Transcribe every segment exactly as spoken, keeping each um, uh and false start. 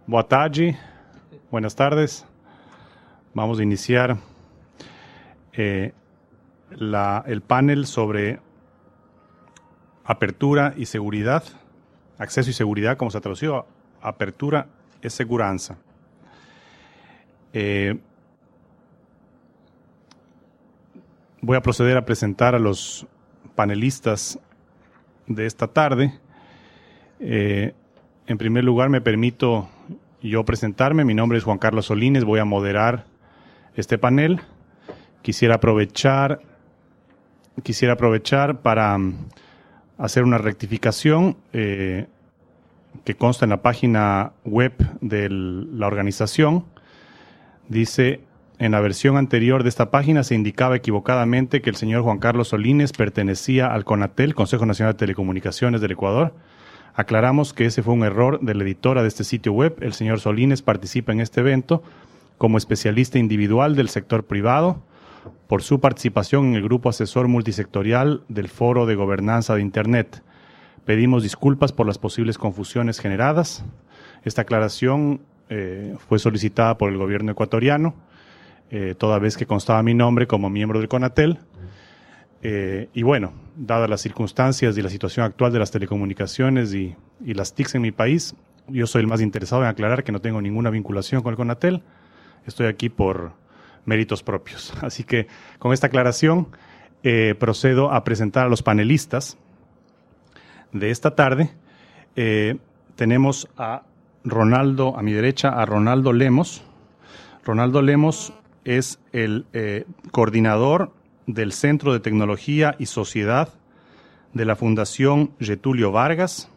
Boa tarde, buenas tardes. Vamos a iniciar eh, la, el panel sobre apertura y seguridad, acceso y seguridad, como se ha traducido, apertura y seguranza. Eh, voy a proceder a presentar a los panelistas de esta tarde. Eh, en primer lugar, me permito yo presentarme. Mi nombre es Juan Carlos Solines, voy a moderar este panel. Quisiera aprovechar, quisiera aprovechar para hacer una rectificación eh, que consta en la página web de la organización. Dice, en la versión anterior de esta página se indicaba equivocadamente que el señor Juan Carlos Solines pertenecía al CONATEL, Consejo Nacional de Telecomunicaciones del Ecuador. Aclaramos que ese fue un error de la editora de este sitio web. El señor Solines participa en este evento como especialista individual del sector privado por su participación en el grupo asesor multisectorial del Foro de Gobernanza de Internet. Pedimos disculpas por las posibles confusiones generadas. Esta aclaración eh, fue solicitada por el gobierno ecuatoriano, eh, toda vez que constaba mi nombre como miembro del CONATEL. Eh, y bueno, dadas las circunstancias y la situación actual de las telecomunicaciones y, y las T I Cs en mi país, yo soy el más interesado en aclarar que no tengo ninguna vinculación con el CONATEL. Estoy aquí por méritos propios. Así que con esta aclaración eh, procedo a presentar a los panelistas de esta tarde. Eh, tenemos a Ronaldo, a mi derecha, a Ronaldo Lemos. Ronaldo Lemos es el eh, coordinador del Centro de Tecnología y Sociedad de la Fundación Getulio Vargas.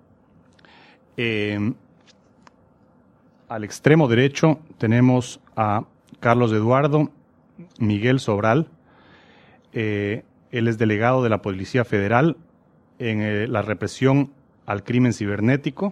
Eh, al extremo derecho tenemos a Carlos Eduardo Miguel Sobral. Eh, él es delegado de la Policía Federal en eh, la represión al crimen cibernético.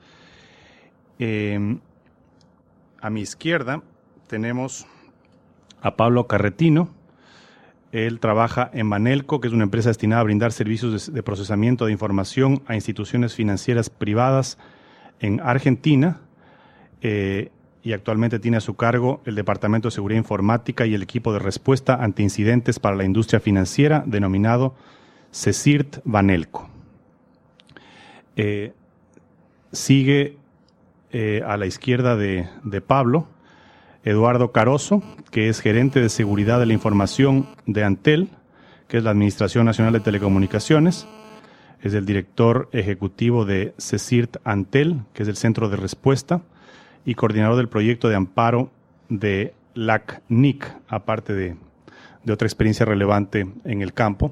Eh, a mi izquierda tenemos a Pablo Carretino. Él trabaja en Banelco, que es una empresa destinada a brindar servicios de, de procesamiento de información a instituciones financieras privadas en Argentina, eh, y actualmente tiene a su cargo el Departamento de Seguridad Informática y el equipo de respuesta ante incidentes para la industria financiera, denominado CECIRT Banelco. Eh, sigue eh, a la izquierda de, de Pablo, Eduardo Caroso, que es gerente de seguridad de la información de Antel, que es la Administración Nacional de Telecomunicaciones. Es el director ejecutivo de CECIRT Antel, que es el Centro de Respuesta, y coordinador del proyecto de amparo de L A C N I C, aparte de, de otra experiencia relevante en el campo.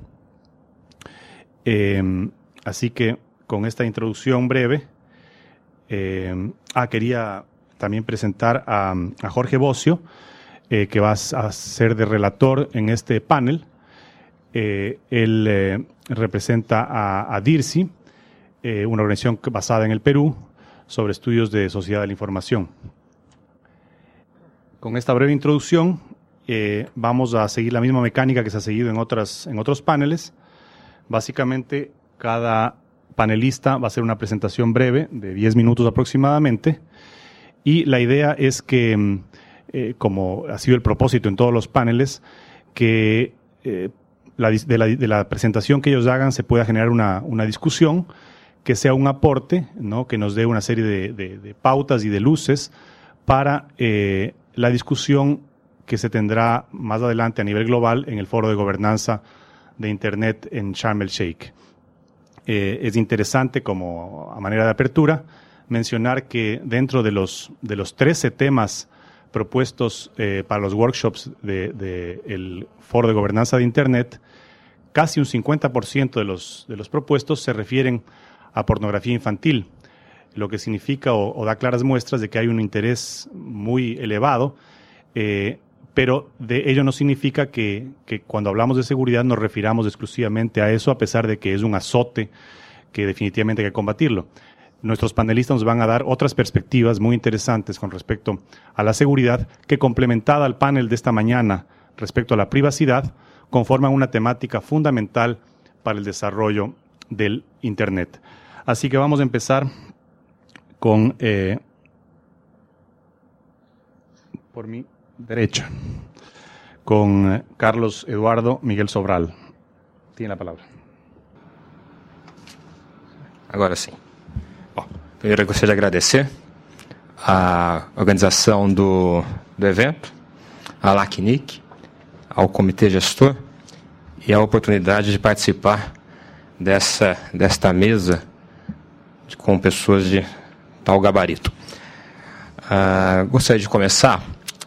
Eh, así que con esta introducción breve, eh, ah, quería también presentar a, a Jorge Bocio, eh, que va a ser de relator en este panel. Eh, él eh, representa a, a DIRSI, eh, una organización basada en el Perú, sobre estudios de sociedad de la información. Con esta breve introducción, eh, vamos a seguir la misma mecánica que se ha seguido en, otras, en otros paneles. Básicamente, cada panelista va a hacer una presentación breve de diez minutos aproximadamente. Y la idea es que, eh, como ha sido el propósito en todos los paneles, que eh, la, de, la, de la presentación que ellos hagan se pueda generar una, una discusión, que sea un aporte, ¿no?, que nos dé una serie de, de, de pautas y de luces para eh, la discusión que se tendrá más adelante a nivel global en el Foro de Gobernanza de Internet en Sharm el Sheikh. Eh, es interesante, como a manera de apertura, mencionar que dentro de los, de los trece temas propuestos eh, para los workshops del de, de Foro de Gobernanza de Internet, casi un cincuenta por ciento de los, de los propuestos se refieren a pornografía infantil, lo que significa o, o da claras muestras de que hay un interés muy elevado, eh, pero de ello no significa que, que cuando hablamos de seguridad nos refiramos exclusivamente a eso, a pesar de que es un azote que definitivamente hay que combatirlo. Nuestros panelistas nos van a dar otras perspectivas muy interesantes con respecto a la seguridad, que, complementada al panel de esta mañana respecto a la privacidad, conforman una temática fundamental para el desarrollo del Internet. Así que vamos a empezar con eh, por mi derecha, con Carlos Eduardo Miguel Sobral. Tiene a palavra. Agora sim. Bom, primeiro eu gostaria de agradecer a organização do, do evento, a LACNIC, ao comitê gestor e a oportunidade de participar dessa, desta mesa de, com pessoas de tal gabarito. Ah, gostaria de começar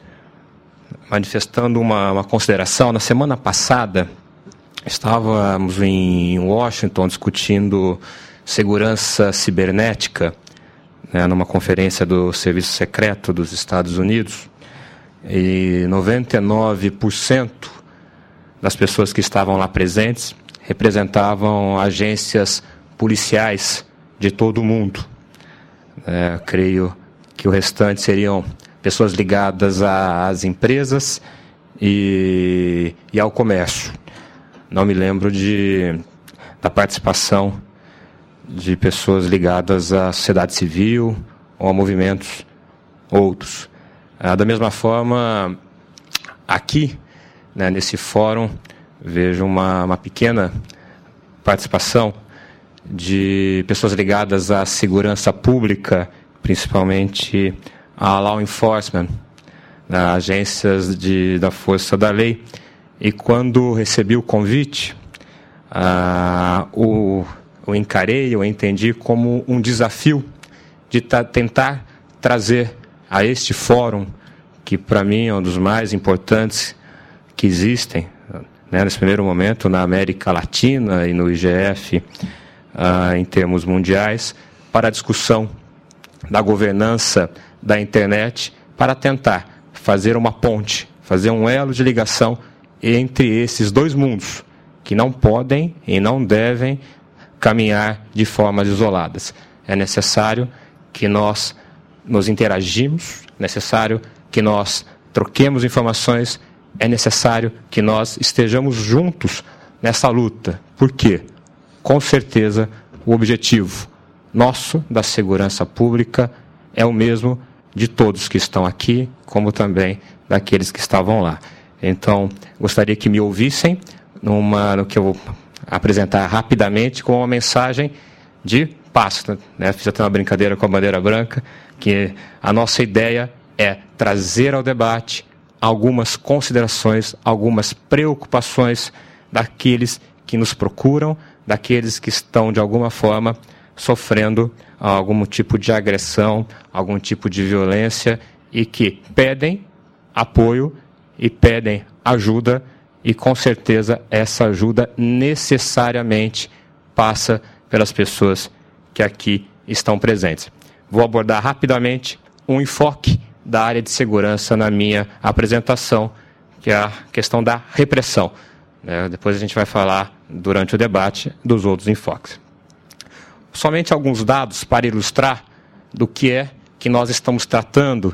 manifestando uma, uma consideração. Na semana passada, estávamos em Washington discutindo segurança cibernética, né, numa conferência do Serviço Secreto dos Estados Unidos, e noventa e nove por cento das pessoas que estavam lá presentes representavam agências policiais de todo o mundo. É, creio que o restante seriam pessoas ligadas às empresas e, e ao comércio. Não me lembro de, da participação de pessoas ligadas à sociedade civil ou a movimentos outros. Ah, da mesma forma, aqui, né, nesse fórum, vejo uma, uma pequena participação de pessoas ligadas à segurança pública, principalmente a law enforcement, né, agências de, da força da lei. E quando recebi o convite, ah, o eu encarei, eu entendi como um desafio de ta- tentar trazer a este fórum, que para mim é um dos mais importantes que existem, né, nesse primeiro momento na América Latina e no I G F, uh, em termos mundiais, para a discussão da governança da internet, para tentar fazer uma ponte, fazer um elo de ligação entre esses dois mundos, que não podem e não devem caminhar de formas isoladas. É necessário que nós nos interagimos, é necessário que nós troquemos informações, é necessário que nós estejamos juntos nessa luta. Por quê? Com certeza, o objetivo nosso da segurança pública é o mesmo de todos que estão aqui, como também daqueles que estavam lá. Então, gostaria que me ouvissem numa, no que eu vou apresentar rapidamente com uma mensagem de paz, né? Fiz até uma brincadeira com a bandeira branca, que a nossa ideia é trazer ao debate algumas considerações, algumas preocupações daqueles que nos procuram, daqueles que estão, de alguma forma, sofrendo algum tipo de agressão, algum tipo de violência e que pedem apoio e pedem ajuda. E, com certeza, essa ajuda necessariamente passa pelas pessoas que aqui estão presentes. Vou abordar rapidamente um enfoque da área de segurança na minha apresentação, que é a questão da repressão. É, depois a gente vai falar, durante o debate, dos outros enfoques. Somente alguns dados para ilustrar do que é que nós estamos tratando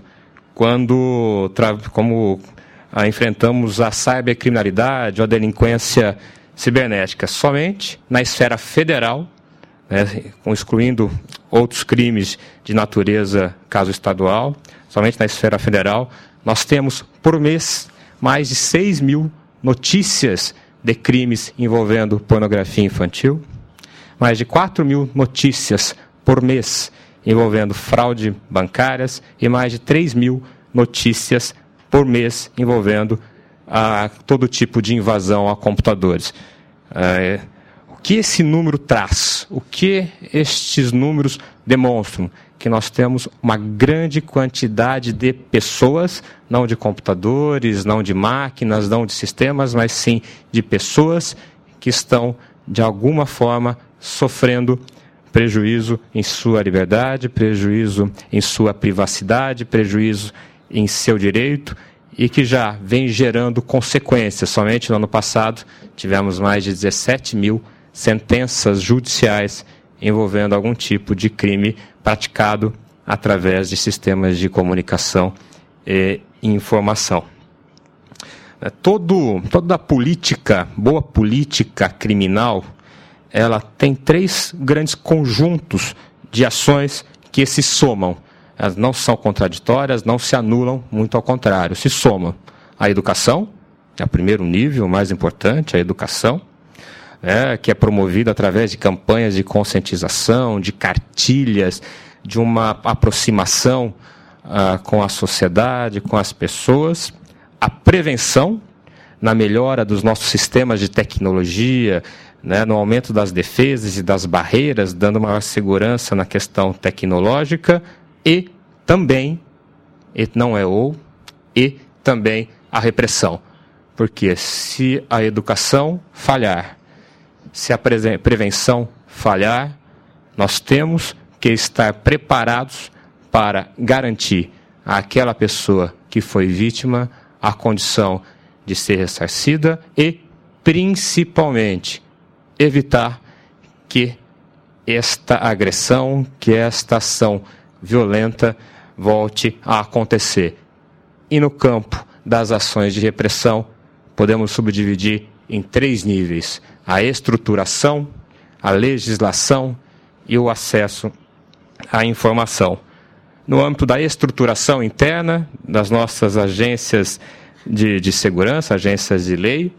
quando, como ah, enfrentamos a cibercriminalidade ou a delinquência cibernética. Somente na esfera federal, né, excluindo outros crimes de natureza, caso estadual, somente na esfera federal, nós temos por mês mais de seis mil notícias de crimes envolvendo pornografia infantil, mais de quatro mil notícias por mês envolvendo fraude bancárias e mais de três mil notícias por mês envolvendo ah, todo tipo de invasão a computadores. Ah, o que esse número traz? O que estes números demonstram? Que nós temos uma grande quantidade de pessoas, não de computadores, não de máquinas, não de sistemas, mas sim de pessoas que estão, de alguma forma, sofrendo prejuízo em sua liberdade, prejuízo em sua privacidade, prejuízo em seu direito e que já vem gerando consequências. Somente no ano passado tivemos mais de dezessete mil sentenças judiciais envolvendo algum tipo de crime praticado através de sistemas de comunicação e informação. Todo, toda política, boa política criminal, ela tem três grandes conjuntos de ações que se somam. elas não são contraditórias, não se anulam, muito ao contrário, se somam. A educação, é o primeiro nível, o mais importante, a educação, é, que é promovida através de campanhas de conscientização, de cartilhas, de uma aproximação ah, com a sociedade, com as pessoas. A prevenção, na melhora dos nossos sistemas de tecnologia, né, no aumento das defesas e das barreiras, dando maior segurança na questão tecnológica, e também, e não é ou, e também a repressão. Porque se a educação falhar, se a prevenção falhar, nós temos que estar preparados para garantir àquela pessoa que foi vítima a condição de ser ressarcida e, principalmente, evitar que esta agressão, que esta ação violenta volte a acontecer. E no campo das ações de repressão, podemos subdividir em três níveis: a estruturação, a legislação e o acesso à informação. No âmbito da estruturação interna das nossas agências de, de segurança, agências de lei,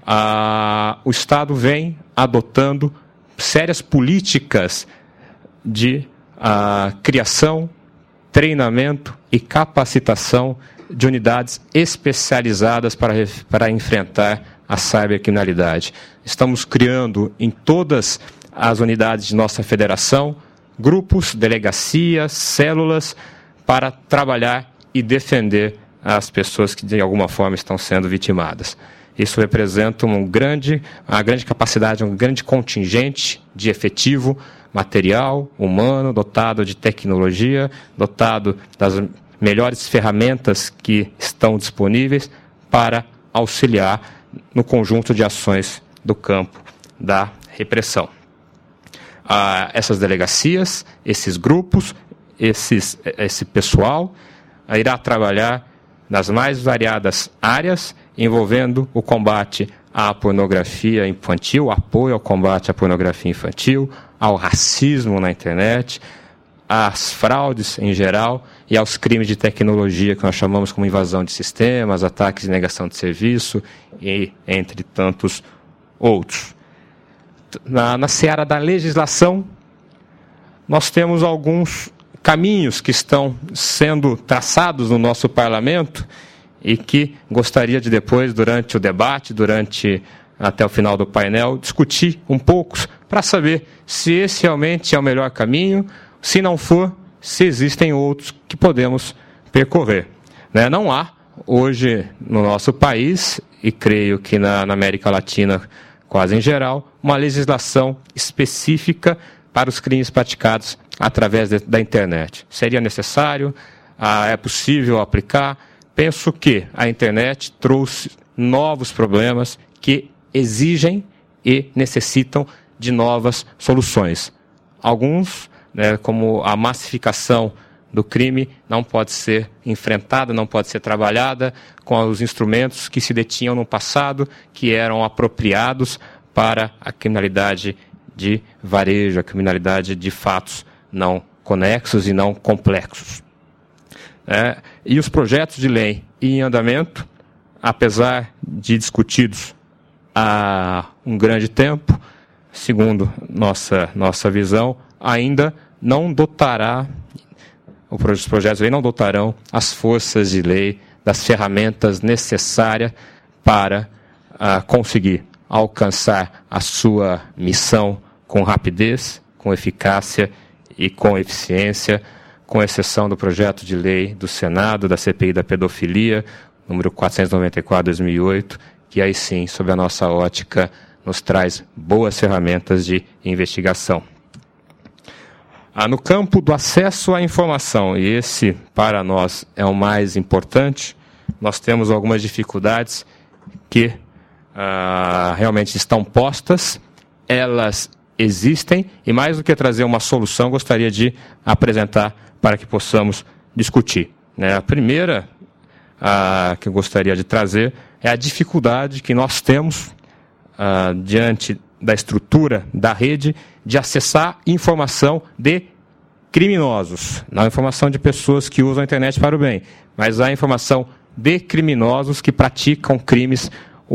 a, o Estado vem adotando sérias políticas de a, criação, treinamento e capacitação de unidades especializadas para, para enfrentar a cibercriminalidade. Estamos criando em todas as unidades de nossa federação grupos, delegacias, células para trabalhar e defender as pessoas que de alguma forma estão sendo vitimadas. Isso representa um grande, uma grande capacidade, um grande contingente de efetivo material, humano, dotado de tecnologia, dotado das melhores ferramentas que estão disponíveis para auxiliar no conjunto de ações do campo da repressão. Ah, essas delegacias, esses grupos, esses, esse pessoal ah, irá trabalhar nas mais variadas áreas, envolvendo o combate à pornografia infantil, apoio ao combate à pornografia infantil, ao racismo na internet, às fraudes em geral e aos crimes de tecnologia, que nós chamamos como invasão de sistemas, ataques de negação de serviço, e entre tantos outros. Na, na seara da legislação, nós temos alguns caminhos que estão sendo traçados no nosso parlamento e que gostaria de depois, durante o debate, durante até o final do painel, discutir um pouco para saber se esse realmente é o melhor caminho, se não for, se existem outros que podemos percorrer. Né? Não há, hoje, no nosso país, e creio que na, na América Latina quase em geral, uma legislação específica para os crimes praticados através de, da internet. Seria necessário? Ah, é possível aplicar? Penso que a internet trouxe novos problemas que exigem e necessitam de novas soluções. Alguns, né, como a massificação do crime, não pode ser enfrentada, não pode ser trabalhada com os instrumentos que se detinham no passado, que eram apropriados para a criminalidade de varejo, a criminalidade de fatos não conexos e não complexos. É, e os projetos de lei em andamento, apesar de discutidos há um grande tempo, segundo nossa, nossa visão, ainda não dotará, os projetos de lei não dotarão as forças de lei das ferramentas necessárias para uh, conseguir alcançar a sua missão com rapidez, com eficácia e com eficiência, com exceção do projeto de lei do Senado, da C P I da pedofilia, número quatrocentos e noventa e quatro, dois mil e oito, que aí sim, sob a nossa ótica, nos traz boas ferramentas de investigação. Ah, no campo do acesso à informação, e esse para nós é o mais importante, nós temos algumas dificuldades que ah, realmente estão postas, elas existem, e mais do que trazer uma solução, gostaria de apresentar para que possamos discutir. Né? A primeira ah, que eu gostaria de trazer é a dificuldade que nós temos ah, diante da estrutura da rede de acessar informação de criminosos, não a informação de pessoas que usam a internet para o bem, mas a informação de criminosos que praticam crimes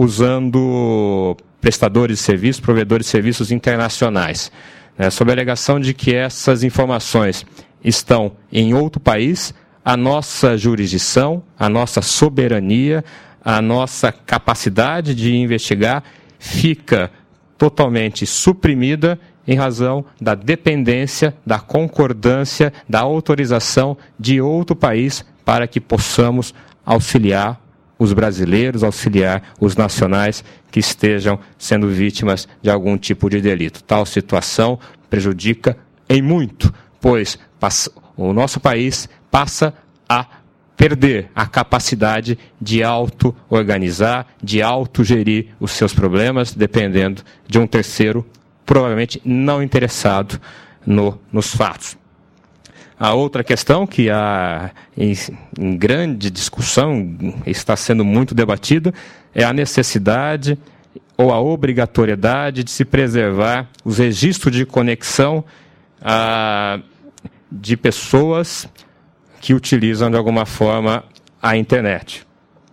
usando prestadores de serviços, provedores de serviços internacionais. É, sob a alegação de que essas informações estão em outro país, a nossa jurisdição, a nossa soberania, a nossa capacidade de investigar fica totalmente suprimida em razão da dependência, da concordância, da autorização de outro país para que possamos auxiliar os brasileiros, auxiliar os nacionais que estejam sendo vítimas de algum tipo de delito. Tal situação prejudica em muito, pois o nosso país passa a perder a capacidade de auto-organizar, de auto-gerir os seus problemas, dependendo de um terceiro, provavelmente não interessado no, nos fatos. A outra questão que há em, em grande discussão, está sendo muito debatida, é a necessidade ou a obrigatoriedade de se preservar os registros de conexão ah, de pessoas que utilizam de alguma forma a internet.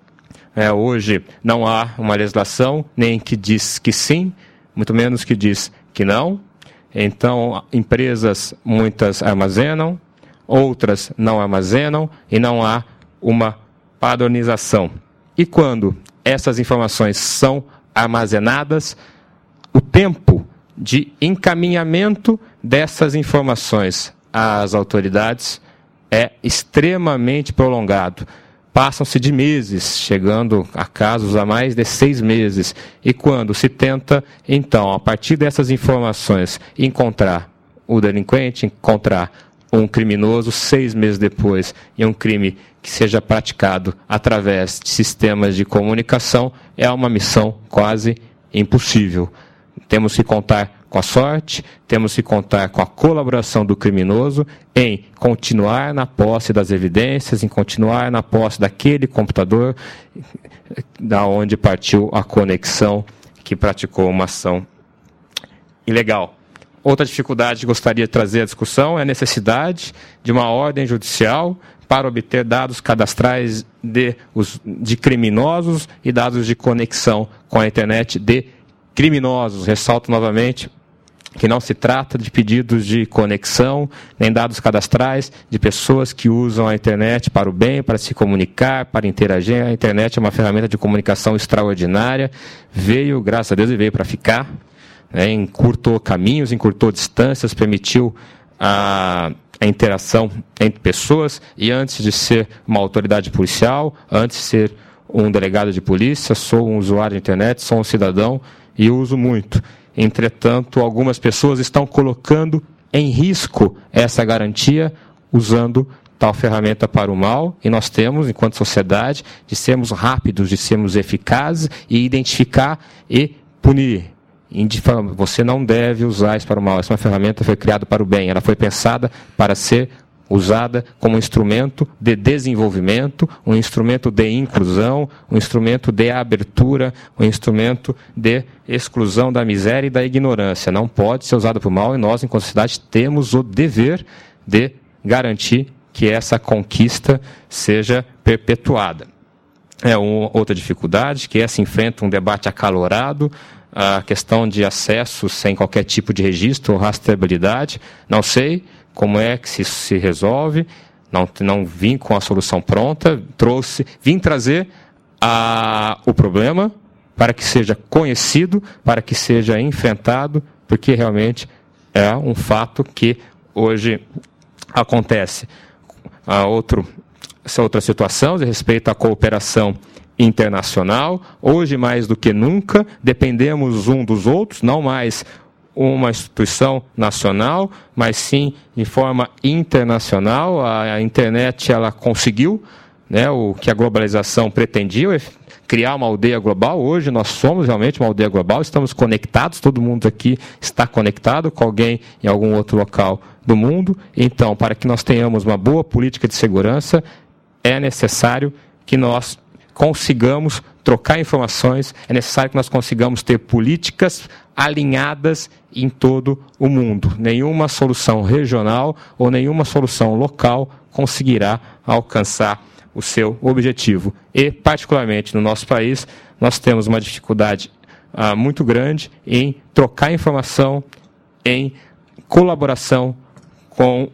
É, hoje não há uma legislação nem que diz que sim, muito menos que diz que não. Então, empresas muitas armazenam, outras não armazenam e não há uma padronização. E quando essas informações são armazenadas, o tempo de encaminhamento dessas informações às autoridades é extremamente prolongado. Passam-se de meses, chegando a casos a mais de seis meses. E quando se tenta, então, a partir dessas informações, encontrar o delinquente, encontrar um criminoso, seis meses depois, em um crime que seja praticado através de sistemas de comunicação, é uma missão quase impossível. Temos que contar com a sorte, temos que contar com a colaboração do criminoso em continuar na posse das evidências, em continuar na posse daquele computador da onde partiu a conexão que praticou uma ação ilegal. Outra dificuldade que gostaria de trazer à discussão é a necessidade de uma ordem judicial para obter dados cadastrais de, os, de criminosos e dados de conexão com a internet de criminosos. Ressalto novamente que não se trata de pedidos de conexão, nem dados cadastrais de pessoas que usam a internet para o bem, para se comunicar, para interagir. A internet é uma ferramenta de comunicação extraordinária, veio, graças a Deus, e veio para ficar, né, encurtou caminhos, encurtou distâncias, permitiu a, a interação entre pessoas, e antes de ser uma autoridade policial, antes de ser um delegado de polícia, sou um usuário de internet, sou um cidadão e uso muito. Entretanto, algumas pessoas estão colocando em risco essa garantia usando tal ferramenta para o mal, e nós temos, enquanto sociedade, de sermos rápidos, de sermos eficazes e identificar e punir. Você não deve usar isso para o mal. Essa é uma ferramenta que foi criada para o bem. Ela foi pensada para ser usada como um instrumento de desenvolvimento, um instrumento de inclusão, um instrumento de abertura, um instrumento de exclusão da miséria e da ignorância. Não pode ser usado para o mal, e nós, enquanto sociedade, temos o dever de garantir que essa conquista seja perpetuada. É uma outra dificuldade, que essa enfrenta um debate acalorado, a questão de acesso sem qualquer tipo de registro ou rastreabilidade. Não sei como é que se, se resolve, não, não vim com a solução pronta, trouxe, vim trazer a, o problema para que seja conhecido, para que seja enfrentado, porque realmente é um fato que hoje acontece. A outro, essa outra situação diz respeito à cooperação internacional. Hoje, mais do que nunca, dependemos um dos outros, não mais uma instituição nacional, mas sim de forma internacional. A, a internet ela conseguiu, né, o que a globalização pretendia, criar uma aldeia global. Hoje nós somos realmente uma aldeia global, estamos conectados, todo mundo aqui está conectado com alguém em algum outro local do mundo. Então, para que nós tenhamos uma boa política de segurança, é necessário que nós consigamos trocar informações, é necessário que nós consigamos ter políticas alinhadas em todo o mundo. Nenhuma solução regional ou nenhuma solução local conseguirá alcançar o seu objetivo. E, particularmente no nosso país, nós temos uma dificuldade ah, muito grande em trocar informação, em colaboração com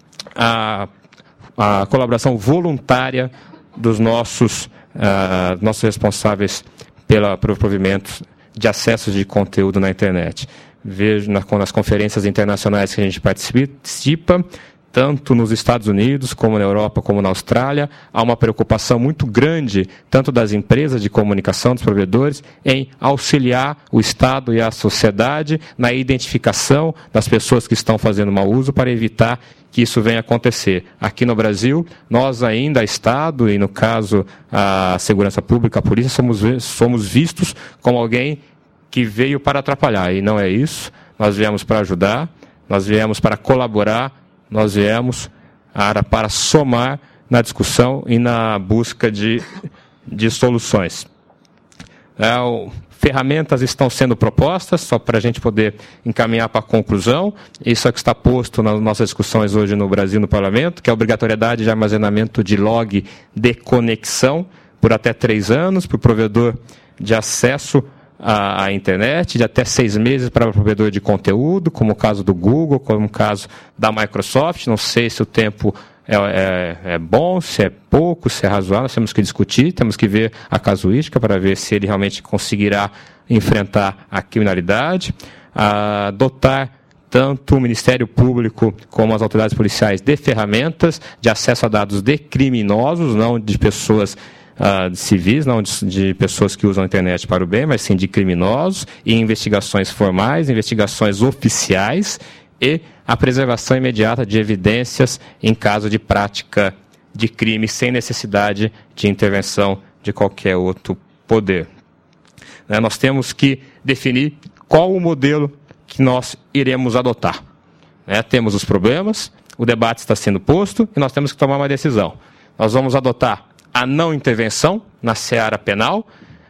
a, a colaboração voluntária dos nossos, uh, nossos responsáveis pela, pelo provimento de acessos de conteúdo na internet. Vejo na, nas conferências internacionais que a gente participa, tanto nos Estados Unidos, como na Europa, como na Austrália, há uma preocupação muito grande, tanto das empresas de comunicação, dos provedores, em auxiliar o Estado e a sociedade na identificação das pessoas que estão fazendo mau uso para evitar que isso venha a acontecer. Aqui no Brasil, nós ainda, Estado, e no caso a segurança pública, a polícia, somos, somos vistos como alguém que veio para atrapalhar. E não é isso. Nós viemos para ajudar, nós viemos para colaborar, nós viemos para, para somar na discussão e na busca de, de soluções. É, o, ferramentas estão sendo propostas, só para a gente poder encaminhar para a conclusão. Isso é que está posto nas nossas discussões hoje no Brasil, no Parlamento, que é a obrigatoriedade de armazenamento de log de conexão por até três anos, para o provedor de acesso à, à internet, de até seis meses para o provedor de conteúdo, como o caso do Google, como o caso da Microsoft. Não sei se o tempo é, é, é bom, se é pouco, se é razoável, nós temos que discutir, temos que ver a casuística para ver se ele realmente conseguirá enfrentar a criminalidade, a dotar tanto o Ministério Público como as autoridades policiais de ferramentas de acesso a dados de criminosos, não de pessoas uh, de civis, não de, de pessoas que usam a internet para o bem, mas sim de criminosos, e investigações formais, investigações oficiais e a preservação imediata de evidências em caso de prática de crime, sem necessidade de intervenção de qualquer outro poder. Né, nós temos que definir qual o modelo que nós iremos adotar. Né, temos os problemas, o debate está sendo posto e nós temos que tomar uma decisão. Nós vamos adotar a não intervenção na seara penal,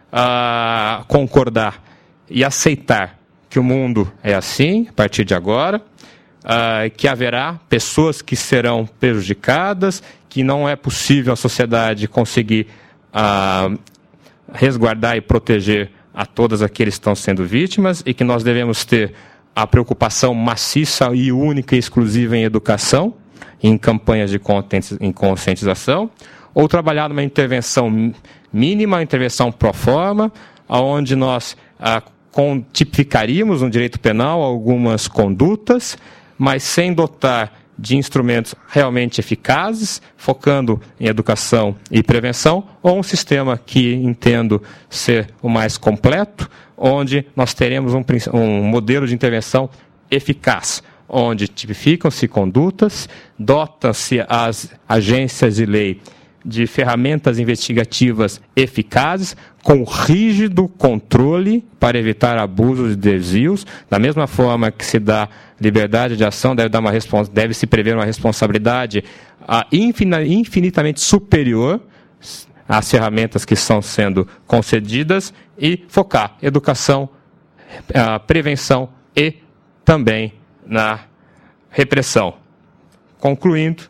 a concordar e aceitar que o mundo é assim, a partir de agora, Uh, que haverá pessoas que serão prejudicadas, que não é possível a sociedade conseguir uh, resguardar e proteger a todas aqueles que estão sendo vítimas, e que nós devemos ter a preocupação maciça e única e exclusiva em educação, em campanhas de conscientização, ou trabalhar numa intervenção mínima, intervenção pro forma, onde nós uh, tipificaríamos no direito penal algumas condutas, mas sem dotar de instrumentos realmente eficazes, focando em educação e prevenção, ou um sistema que entendo ser o mais completo, onde nós teremos um, um modelo de intervenção eficaz, onde tipificam-se condutas, dotam-se as agências de lei de ferramentas investigativas eficazes, com rígido controle para evitar abusos e desvios, da mesma forma que se dá liberdade de ação, deve, dar uma respons- deve se prever uma responsabilidade uh, infinitamente superior às ferramentas que estão sendo concedidas, e focar educação, uh, prevenção e também na repressão. Concluindo,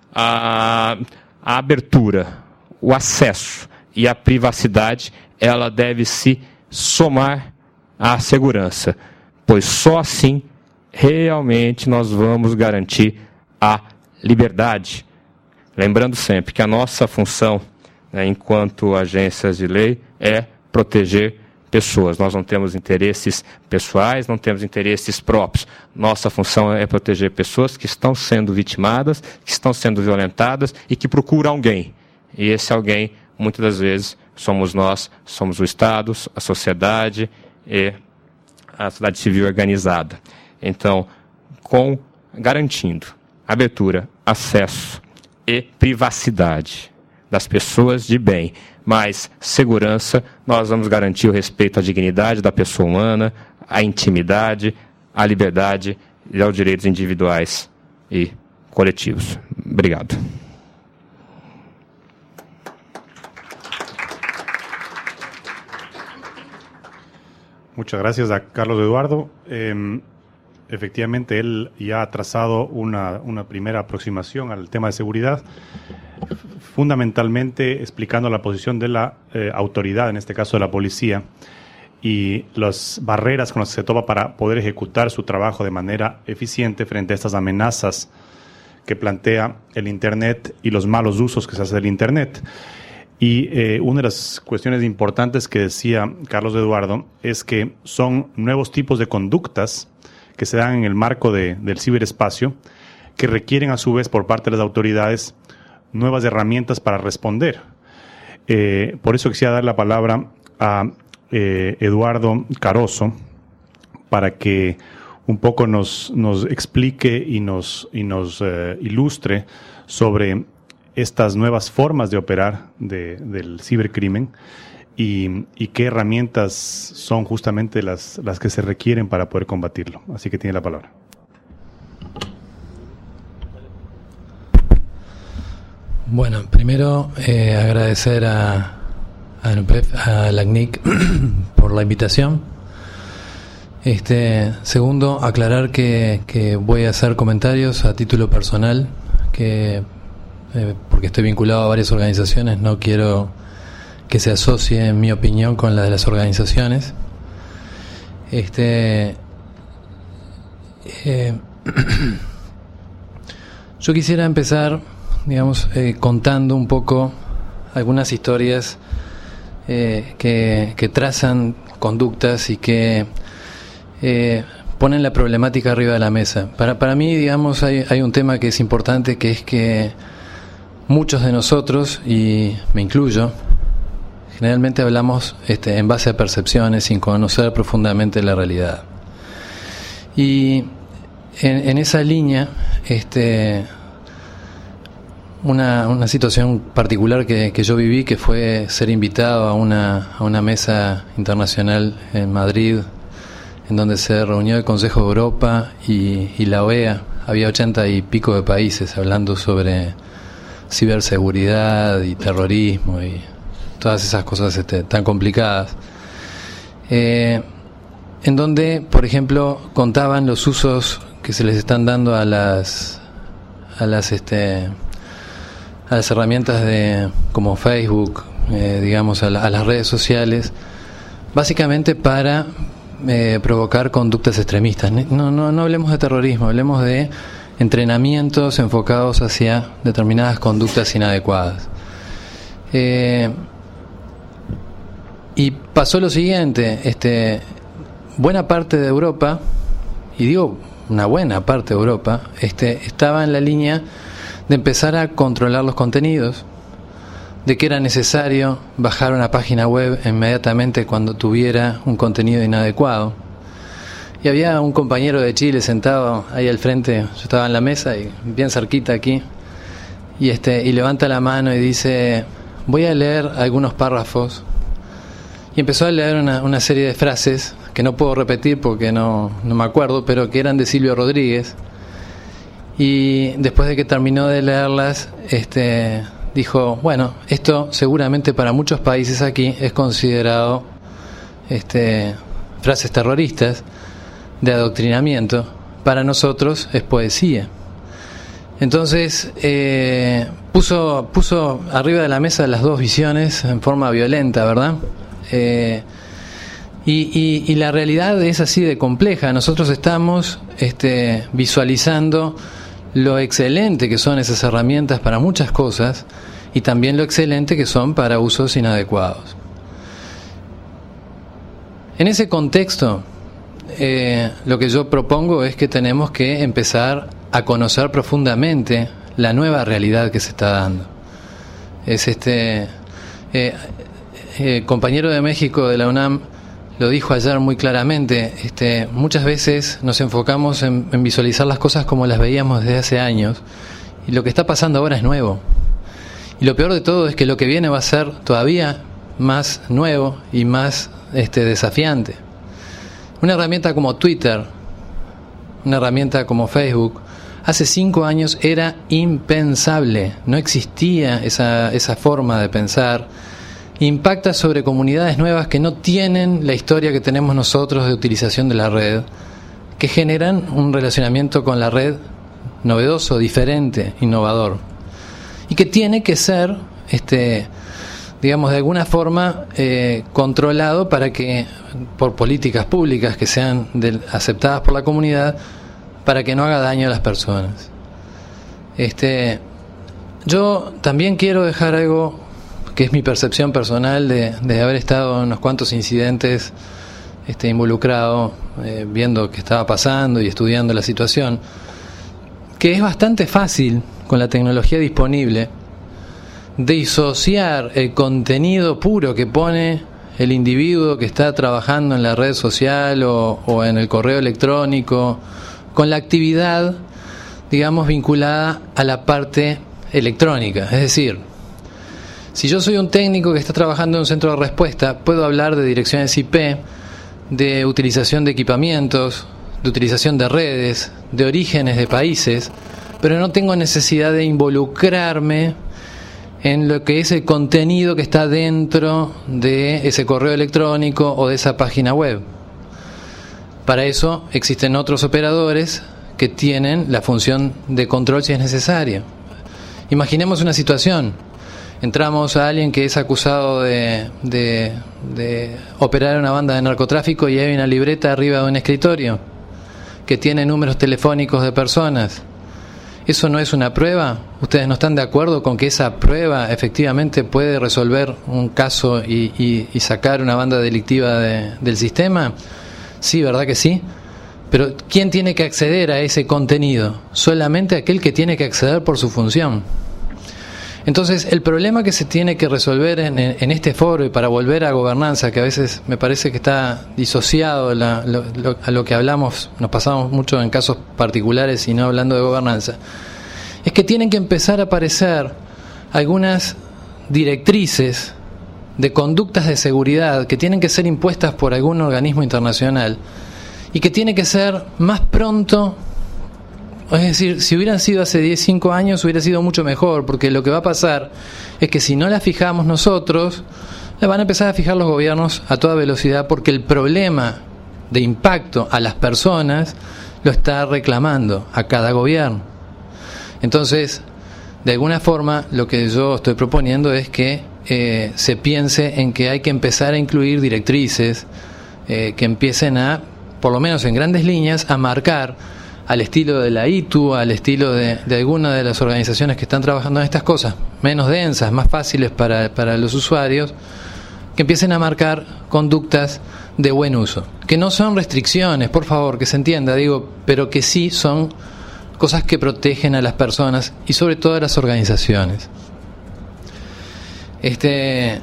a uh, A abertura, o acesso e a privacidade, ela deve se somar à segurança, pois só assim realmente nós vamos garantir a liberdade. Lembrando sempre que a nossa função, né, enquanto agências de lei, é proteger pessoas. Nós não temos interesses pessoais, não temos interesses próprios. Nossa função é proteger pessoas que estão sendo vitimadas, que estão sendo violentadas e que procuram alguém. E esse alguém, muitas das vezes, somos nós, somos o Estado, a sociedade e a sociedade civil organizada. Então, com garantindo abertura, acesso e privacidade das pessoas de bem, mais segurança, nós vamos garantir o respeito à dignidade da pessoa humana, à intimidade, à liberdade e aos direitos individuais e coletivos. Obrigado. Muchas gracias a Carlos Eduardo. Eh, efectivamente, él ya ha trazado una, una primera aproximación al tema de seguridad, fundamentalmente explicando la posición de la eh, autoridad, en este caso de la policía, y las barreras con las que se topa para poder ejecutar su trabajo de manera eficiente frente a estas amenazas que plantea el Internet y los malos usos que se hace del Internet. Y eh, una de las cuestiones importantes que decía Carlos Eduardo es que son nuevos tipos de conductas que se dan en el marco de, del ciberespacio, que requieren a su vez por parte de las autoridades nuevas herramientas para responder. Eh, por eso quisiera dar la palabra a eh, Eduardo Caroso para que un poco nos, nos explique y nos, y nos eh, ilustre sobre estas nuevas formas de operar de, del cibercrimen y, y qué herramientas son justamente las, las que se requieren para poder combatirlo. Así que tiene la palabra. Bueno, primero eh, agradecer a, a, a la C N I C por la invitación. Este, segundo, aclarar que, que voy a hacer comentarios a título personal, que eh, porque estoy vinculado a varias organizaciones, no quiero que se asocie mi opinión con la de las organizaciones. Este, eh, yo quisiera empezar, digamos, eh, contando un poco algunas historias eh, que, que trazan conductas y que eh, ponen la problemática arriba de la mesa. Para, para mí, digamos, hay, hay un tema que es importante, que es que muchos de nosotros, y me incluyo, generalmente hablamos este, en base a percepciones, sin conocer profundamente la realidad. Y en, en esa línea, este, una, una situación particular que, que yo viví, que fue ser invitado a una, a una mesa internacional en Madrid, en donde se reunió el Consejo de Europa y, y la O E A. Había ochenta y pico de países hablando sobre ciberseguridad y terrorismo y todas esas cosas este, tan complicadas, eh, en donde, por ejemplo, contaban los usos que se les están dando a las a las este a las herramientas de como Facebook, eh, digamos, a, la, a las redes sociales, básicamente para eh, provocar conductas extremistas. No, no, no hablemos de terrorismo, hablemos de entrenamientos enfocados hacia determinadas conductas inadecuadas. Eh, Y pasó lo siguiente, este, buena parte de Europa, y digo una buena parte de Europa, este, estaba en la línea de empezar a controlar los contenidos, de que era necesario bajar una página web inmediatamente cuando tuviera un contenido inadecuado. Y había un compañero de Chile sentado ahí al frente, yo estaba en la mesa y bien cerquita aquí, y, este, y levanta la mano y dice: voy a leer algunos párrafos. Y empezó a leer una, una serie de frases que no puedo repetir porque no, no me acuerdo, pero que eran de Silvio Rodríguez. Y después de que terminó de leerlas, este, dijo: bueno, esto seguramente para muchos países aquí es considerado este, frases terroristas de adoctrinamiento. Para nosotros es poesía. Entonces eh, puso, puso arriba de la mesa las dos visiones en forma violenta, ¿verdad? Eh, y, y, y la realidad es así de compleja. Nosotros estamos este, visualizando lo excelente que son esas herramientas para muchas cosas y también lo excelente que son para usos inadecuados. En ese contexto, eh, lo que yo propongo es que tenemos que empezar a conocer profundamente la nueva realidad que se está dando. Es este... Eh, Eh, compañero de México de la UNAM lo dijo ayer muy claramente, este, muchas veces nos enfocamos en, en visualizar las cosas como las veíamos desde hace años, y lo que está pasando ahora es nuevo. Y lo peor de todo es que lo que viene va a ser todavía más nuevo y más este, desafiante. Una herramienta como Twitter, una herramienta como Facebook, hace cinco años era impensable, no existía esa, esa forma de pensar. impacta sobre comunidades nuevas que no tienen la historia que tenemos nosotros de utilización de la red, que generan un relacionamiento con la red novedoso, diferente, innovador, y que tiene que ser, este, digamos, de alguna forma eh, controlado para que, por políticas públicas que sean de, aceptadas por la comunidad, para que no haga daño a las personas. Este, yo también quiero dejar algo que es mi percepción personal de, de haber estado en unos cuantos incidentes este, involucrado, eh, viendo qué estaba pasando y estudiando la situación, que es bastante fácil, con la tecnología disponible, disociar el contenido puro que pone el individuo que está trabajando en la red social o, o en el correo electrónico, con la actividad, digamos, vinculada a la parte electrónica. Es decir, si yo soy un técnico que está trabajando en un centro de respuesta, puedo hablar de direcciones I P, de utilización de equipamientos, de utilización de redes, de orígenes de países, pero no tengo necesidad de involucrarme en lo que es el contenido que está dentro de ese correo electrónico o de esa página web. Para eso existen otros operadores que tienen la función de control si es necesario. Imaginemos una situación. Entramos a alguien que es acusado de, de, de operar una banda de narcotráfico y hay una libreta arriba de un escritorio que tiene números telefónicos de personas. ¿Eso no es una prueba? ¿Ustedes no están de acuerdo con que esa prueba efectivamente puede resolver un caso y, y, y sacar una banda delictiva de, del sistema? Sí, ¿verdad que sí? Pero ¿quién tiene que acceder a ese contenido? Solamente aquel que tiene que acceder por su función. Entonces, el problema que se tiene que resolver en, en este foro, y para volver a gobernanza, que a veces me parece que está disociado la, lo, lo, a lo que hablamos, nos pasamos mucho en casos particulares y no hablando de gobernanza, es que tienen que empezar a aparecer algunas directrices de conductas de seguridad que tienen que ser impuestas por algún organismo internacional y que tiene que ser más pronto. Es decir, si hubieran sido hace diez, cinco años hubiera sido mucho mejor, porque lo que va a pasar es que si no la fijamos nosotros, la van a empezar a fijar los gobiernos a toda velocidad, porque el problema de impacto a las personas lo está reclamando a cada gobierno. Entonces, de alguna forma, lo que yo estoy proponiendo es que eh, se piense en que hay que empezar a incluir directrices eh, que empiecen a, por lo menos en grandes líneas, a marcar al estilo de la I T U, al estilo de, de alguna de las organizaciones que están trabajando en estas cosas, menos densas, más fáciles para, para los usuarios, que empiecen a marcar conductas de buen uso, que no son restricciones, por favor, que se entienda, digo, pero que sí son cosas que protegen a las personas y sobre todo a las organizaciones. Este,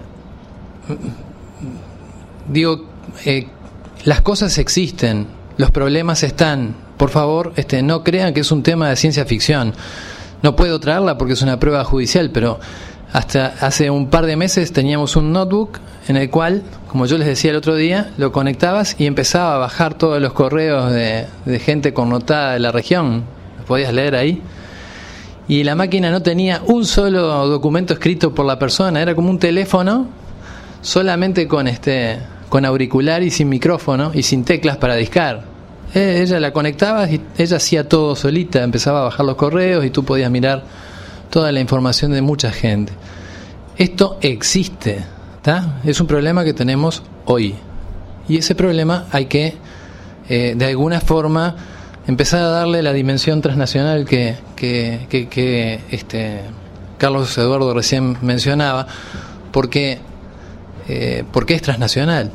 digo, eh, las cosas existen, los problemas están. Por favor, este, no crean que es un tema de ciencia ficción. No puedo traerla porque es una prueba judicial, pero hasta hace un par de meses teníamos un notebook en el cual, como yo les decía el otro día, lo conectabas y empezaba a bajar todos los correos de, de gente connotada de la región. Los podías leer ahí. Y la máquina no tenía un solo documento escrito por la persona. Era como un teléfono, solamente con, este, con auricular y sin micrófono y sin teclas para discar. Ella la conectaba y ella hacía todo solita, empezaba a bajar los correos y tú podías mirar toda la información de mucha gente. Esto existe, ¿tá? Es un problema que tenemos hoy y ese problema hay que eh, de alguna forma empezar a darle la dimensión transnacional que, que, que, que este, Carlos Eduardo recién mencionaba, porque, eh, porque es transnacional.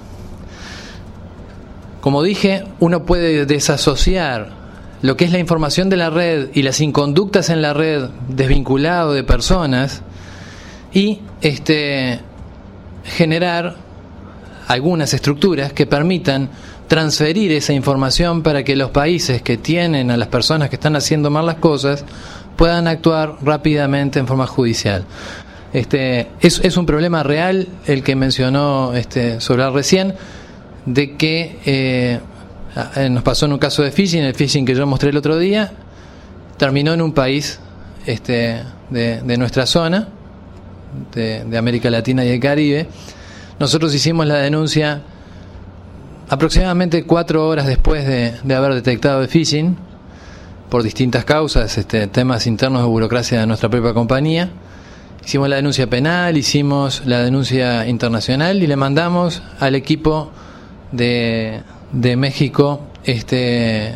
Como dije, uno puede desasociar lo que es la información de la red y las inconductas en la red desvinculado de personas y este, generar algunas estructuras que permitan transferir esa información para que los países que tienen a las personas que están haciendo mal las cosas puedan actuar rápidamente en forma judicial. Este, es, es un problema real el que mencionó este, Solar recién, de que eh, nos pasó en un caso de phishing, el phishing que yo mostré el otro día, terminó en un país este, de, de nuestra zona, de, de América Latina y el Caribe, nosotros hicimos la denuncia aproximadamente cuatro horas después de, de haber detectado el phishing, por distintas causas, este, temas internos de burocracia de nuestra propia compañía. Hicimos la denuncia penal, hicimos la denuncia internacional y le mandamos al equipo de, de México este,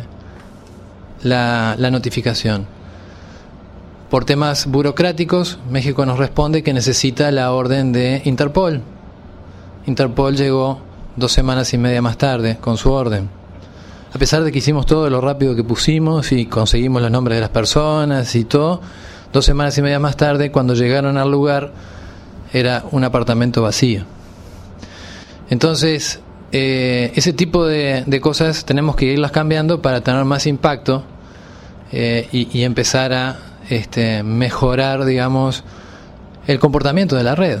la, la notificación. Por temas burocráticos, México nos responde que necesita la orden de Interpol. Interpol llegó dos semanas y media más tarde con su orden. A pesar de que hicimos todo lo rápido que pusimos y conseguimos los nombres de las personas y todo, dos semanas y media más tarde, cuando llegaron al lugar, era un apartamento vacío. Entonces, eh, ese tipo de, de cosas tenemos que irlas cambiando para tener más impacto eh, y, y empezar a este, mejorar, digamos, el comportamiento de la red.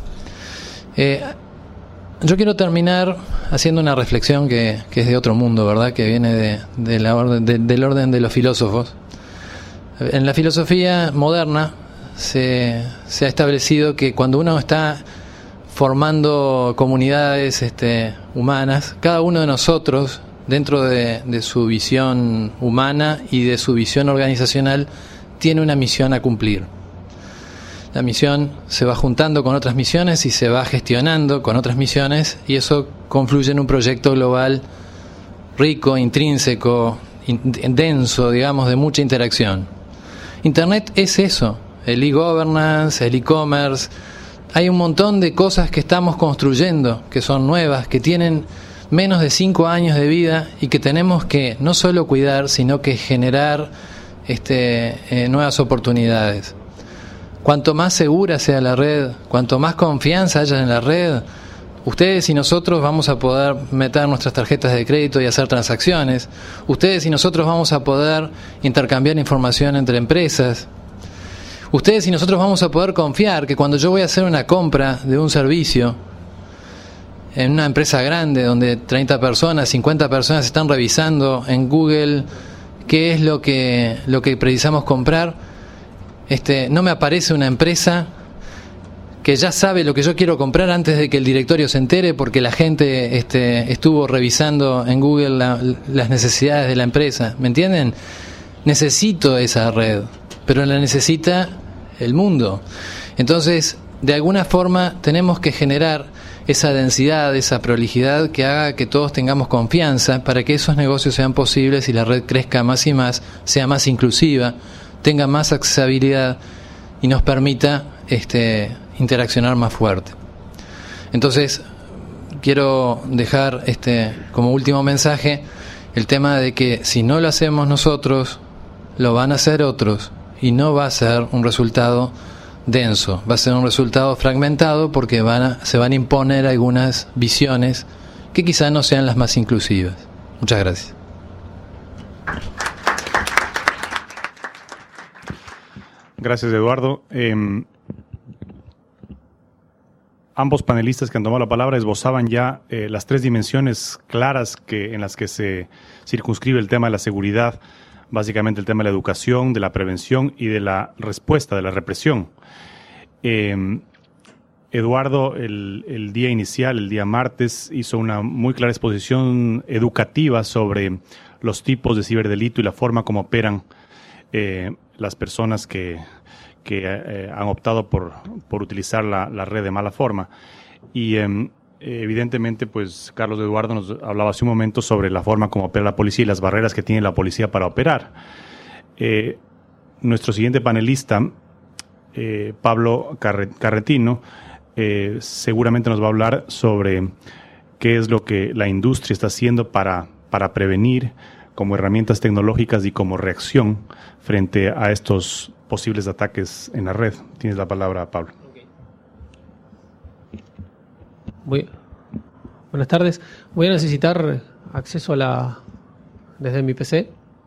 Eh, yo quiero terminar haciendo una reflexión que, que es de otro mundo, ¿verdad? Que viene de, de la orden, de, del orden de los filósofos. En la filosofía moderna se, se ha establecido que cuando uno está formando comunidades este, humanas, cada uno de nosotros, dentro de, de su visión humana y de su visión organizacional, tiene una misión a cumplir. La misión se va juntando con otras misiones y se va gestionando con otras misiones, y eso confluye en un proyecto global rico, intrínseco, in, denso, digamos, de mucha interacción. Internet es eso, el e-governance, el e-commerce. Hay un montón de cosas que estamos construyendo, que son nuevas, que tienen menos de cinco años de vida y que tenemos que no solo cuidar, sino que generar este, eh, nuevas oportunidades. Cuanto más segura sea la red, cuanto más confianza haya en la red, ustedes y nosotros vamos a poder meter nuestras tarjetas de crédito y hacer transacciones. Ustedes y nosotros vamos a poder intercambiar información entre empresas. Ustedes y nosotros vamos a poder confiar que cuando yo voy a hacer una compra de un servicio en una empresa grande donde treinta personas, cincuenta personas están revisando en Google qué es lo que, lo que precisamos comprar, este, no me aparece una empresa que ya sabe lo que yo quiero comprar antes de que el directorio se entere, porque la gente este, estuvo revisando en Google la, las necesidades de la empresa. ¿Me entienden? Necesito esa red, pero la necesita el mundo. Entonces, de alguna forma, tenemos que generar esa densidad, esa prolijidad que haga que todos tengamos confianza para que esos negocios sean posibles y la red crezca más y más, sea más inclusiva, tenga más accesibilidad y nos permita este, interaccionar más fuerte. Entonces, quiero dejar este, como último mensaje el tema de que si no lo hacemos nosotros, lo van a hacer otros, y no va a ser un resultado denso, va a ser un resultado fragmentado, porque van a, se van a imponer algunas visiones que quizá no sean las más inclusivas. Muchas gracias. Gracias, Eduardo. Eh, ambos panelistas que han tomado la palabra esbozaban ya eh, las tres dimensiones claras que, en las que se circunscribe el tema de la seguridad, básicamente el tema de la educación, de la prevención y de la respuesta, de la represión. Eh, Eduardo, el, el día inicial, el día martes, hizo una muy clara exposición educativa sobre los tipos de ciberdelito y la forma como operan eh, las personas que, que eh, han optado por, por utilizar la, la red de mala forma. Y eh, evidentemente, pues Carlos Eduardo nos hablaba hace un momento sobre la forma como opera la policía y las barreras que tiene la policía para operar. Eh, nuestro siguiente panelista, eh, Pablo Carretino, eh, seguramente nos va a hablar sobre qué es lo que la industria está haciendo para, para prevenir, como herramientas tecnológicas y como reacción frente a estos posibles ataques en la red. Tienes la palabra, Pablo. Okay. Voy, buenas tardes. Voy a necesitar acceso a la desde mi P C.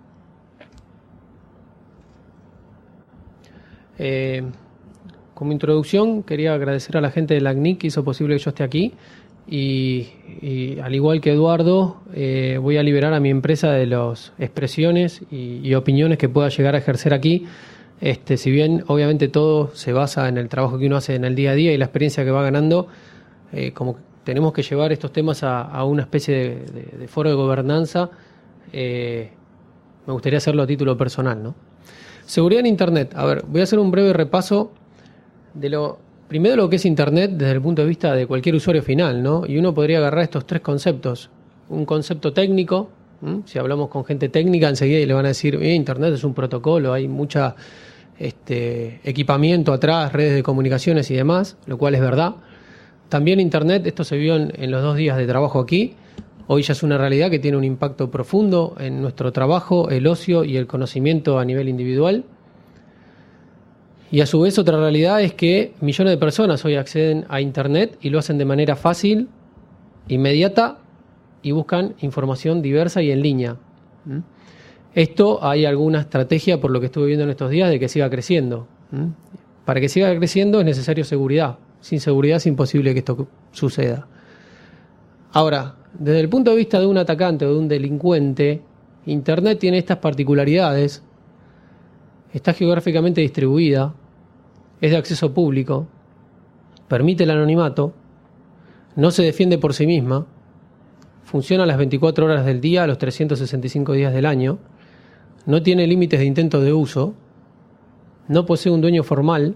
Eh, como introducción, quería agradecer a la gente de la C N I C que hizo posible que yo esté aquí. Y, y al igual que Eduardo, eh, voy a liberar a mi empresa de las expresiones y, y opiniones que pueda llegar a ejercer aquí. Este, si bien obviamente todo se basa en el trabajo que uno hace en el día a día y la experiencia que va ganando, eh, como tenemos que llevar estos temas a, a una especie de, de, de foro de gobernanza, eh, me gustaría hacerlo a título personal, ¿no? Seguridad en Internet. A ver, voy a hacer un breve repaso de lo primero lo que es Internet desde el punto de vista de cualquier usuario final, ¿no? Y uno podría agarrar estos tres conceptos. Un concepto técnico, ¿m? Si hablamos con gente técnica enseguida le van a decir, eh, Internet es un protocolo, hay mucha este, equipamiento atrás, redes de comunicaciones y demás, lo cual es verdad. También Internet, esto se vio en, en los dos días de trabajo aquí, hoy ya es una realidad que tiene un impacto profundo en nuestro trabajo, el ocio y el conocimiento a nivel individual. Y a su vez otra realidad es que millones de personas hoy acceden a Internet y lo hacen de manera fácil, inmediata y buscan información diversa y en línea. ¿Mm? Esto hay alguna estrategia, por lo que estuve viendo en estos días, de que siga creciendo. ¿Mm? Para que siga creciendo es necesario seguridad. Sin seguridad es imposible que esto suceda. Ahora, desde el punto de vista de un atacante o de un delincuente, Internet tiene estas particularidades. Está geográficamente distribuida, es de acceso público, permite el anonimato, no se defiende por sí misma, funciona las veinticuatro horas del día, los trescientos sesenta y cinco días del año, no tiene límites de intentos de uso, no posee un dueño formal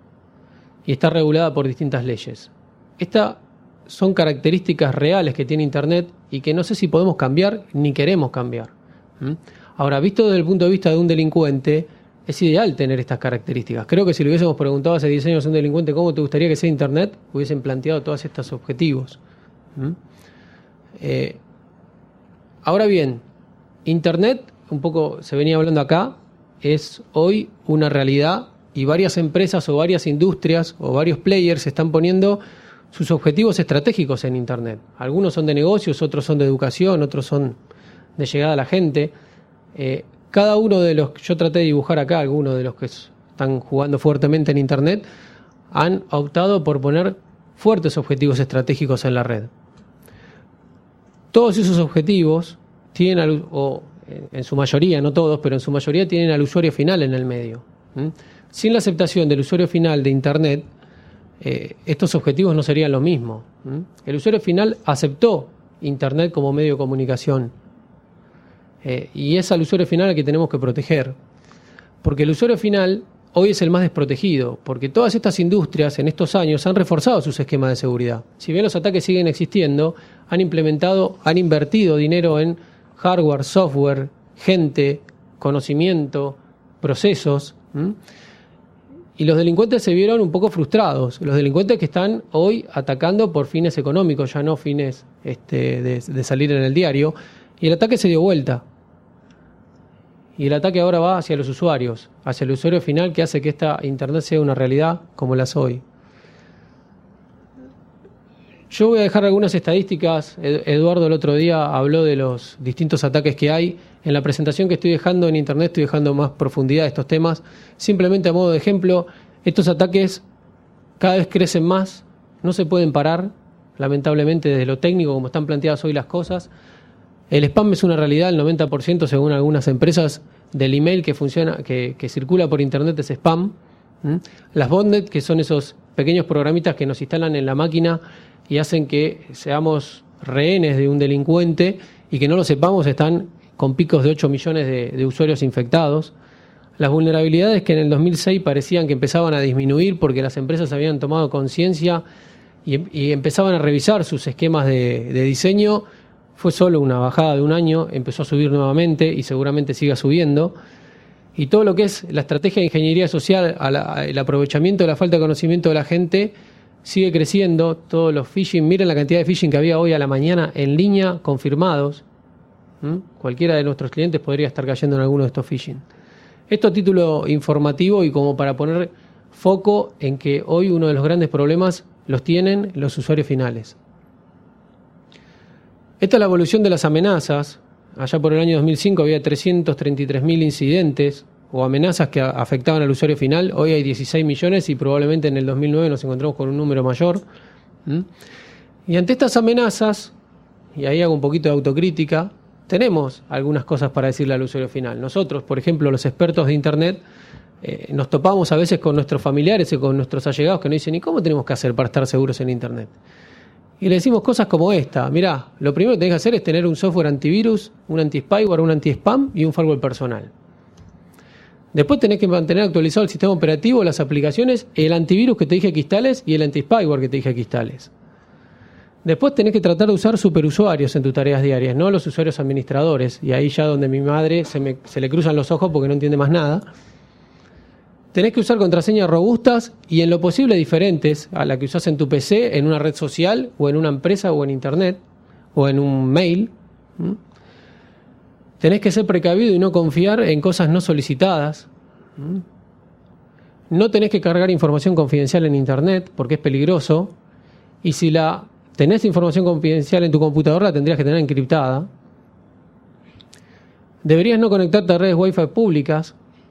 y está regulada por distintas leyes. Estas son características reales que tiene Internet y que no sé si podemos cambiar ni queremos cambiar. ¿Mm? Ahora, visto desde el punto de vista de un delincuente, es ideal tener estas características. Creo que si le hubiésemos preguntado hace diez años a un delincuente cómo te gustaría que sea Internet, hubiesen planteado todos estos objetivos. ¿Mm? Eh, ahora bien, Internet, un poco se venía hablando acá, es hoy una realidad y varias empresas o varias industrias o varios players están poniendo sus objetivos estratégicos en Internet. Algunos son de negocios, otros son de educación, otros son de llegada a la gente. Eh, cada uno de los que yo traté de dibujar acá, algunos de los que están jugando fuertemente en Internet, han optado por poner fuertes objetivos estratégicos en la red. Todos esos objetivos tienen, al, o en su mayoría, no todos, pero en su mayoría tienen al usuario final en el medio. ¿Mm? Sin la aceptación del usuario final de Internet, eh, estos objetivos no serían lo mismo. ¿Mm? El usuario final aceptó Internet como medio de comunicación. Eh, y es al usuario final al que tenemos que proteger. Porque el usuario final hoy es el más desprotegido, porque todas estas industrias en estos años han reforzado sus esquemas de seguridad. Si bien los ataques siguen existiendo, han implementado, han invertido dinero en hardware, software, gente, conocimiento, procesos. ¿Mm? Y los delincuentes se vieron un poco frustrados. Los delincuentes que están hoy atacando por fines económicos, ya no fines este, de, de salir en el diario. Y el ataque se dio vuelta. Y el ataque ahora va hacia los usuarios, hacia el usuario final que hace que esta Internet sea una realidad como la es hoy. Yo voy a dejar algunas estadísticas. Eduardo el otro día habló de los distintos ataques que hay. En la presentación que estoy dejando en Internet estoy dejando más profundidad de estos temas. Simplemente a modo de ejemplo, estos ataques cada vez crecen más, no se pueden parar, lamentablemente desde lo técnico como están planteadas hoy las cosas. El spam es una realidad, el noventa por ciento según algunas empresas del email que funciona, que, que circula por Internet es spam. ¿Mm? Las botnet, que son esos pequeños programitas que nos instalan en la máquina y hacen que seamos rehenes de un delincuente y que no lo sepamos, están con picos de ocho millones de, de usuarios infectados. Las vulnerabilidades que en el dos mil seis parecían que empezaban a disminuir porque las empresas habían tomado conciencia y, y empezaban a revisar sus esquemas de, de diseño, fue solo una bajada de un año, empezó a subir nuevamente y seguramente siga subiendo. Y todo lo que es la estrategia de ingeniería social, a la, a el aprovechamiento de la falta de conocimiento de la gente, sigue creciendo. Todos los phishing, miren la cantidad de phishing que había hoy a la mañana en línea confirmados. ¿Mm? Cualquiera de nuestros clientes podría estar cayendo en alguno de estos phishing. Esto a título informativo y como para poner foco en que hoy uno de los grandes problemas los tienen los usuarios finales. Esta es la evolución de las amenazas. Allá por el año dos mil cinco había trescientos treinta y tres mil incidentes o amenazas que afectaban al usuario final. Hoy hay dieciséis millones y probablemente en el dos mil nueve nos encontramos con un número mayor. ¿Mm? Y ante estas amenazas, y ahí hago un poquito de autocrítica, tenemos algunas cosas para decirle al usuario final. Nosotros, por ejemplo, los expertos de Internet, eh, nos topamos a veces con nuestros familiares y con nuestros allegados que nos dicen, ¿y cómo tenemos que hacer para estar seguros en Internet? Y le decimos cosas como esta. Mirá, lo primero que tenés que hacer es tener un software antivirus, un anti-spyware, un anti-spam y un firewall personal. Después tenés que mantener actualizado el sistema operativo, las aplicaciones, el antivirus que te dije que instales y el anti-spyware que te dije que instales. Después tenés que tratar de usar superusuarios en tus tareas diarias, no los usuarios administradores. Y ahí ya donde mi madre se, me, se le cruzan los ojos porque no entiende más nada. Tenés que usar contraseñas robustas y en lo posible diferentes a la que usás en tu P C, en una red social, o en una empresa, o en internet, o en un mail. ¿Mm? Tenés que ser precavido y no confiar en cosas no solicitadas. ¿Mm? No tenés que cargar información confidencial en internet porque es peligroso. Y si la tenés información confidencial en tu computadora, la tendrías que tener encriptada. Deberías no conectarte a redes Wi-Fi públicas.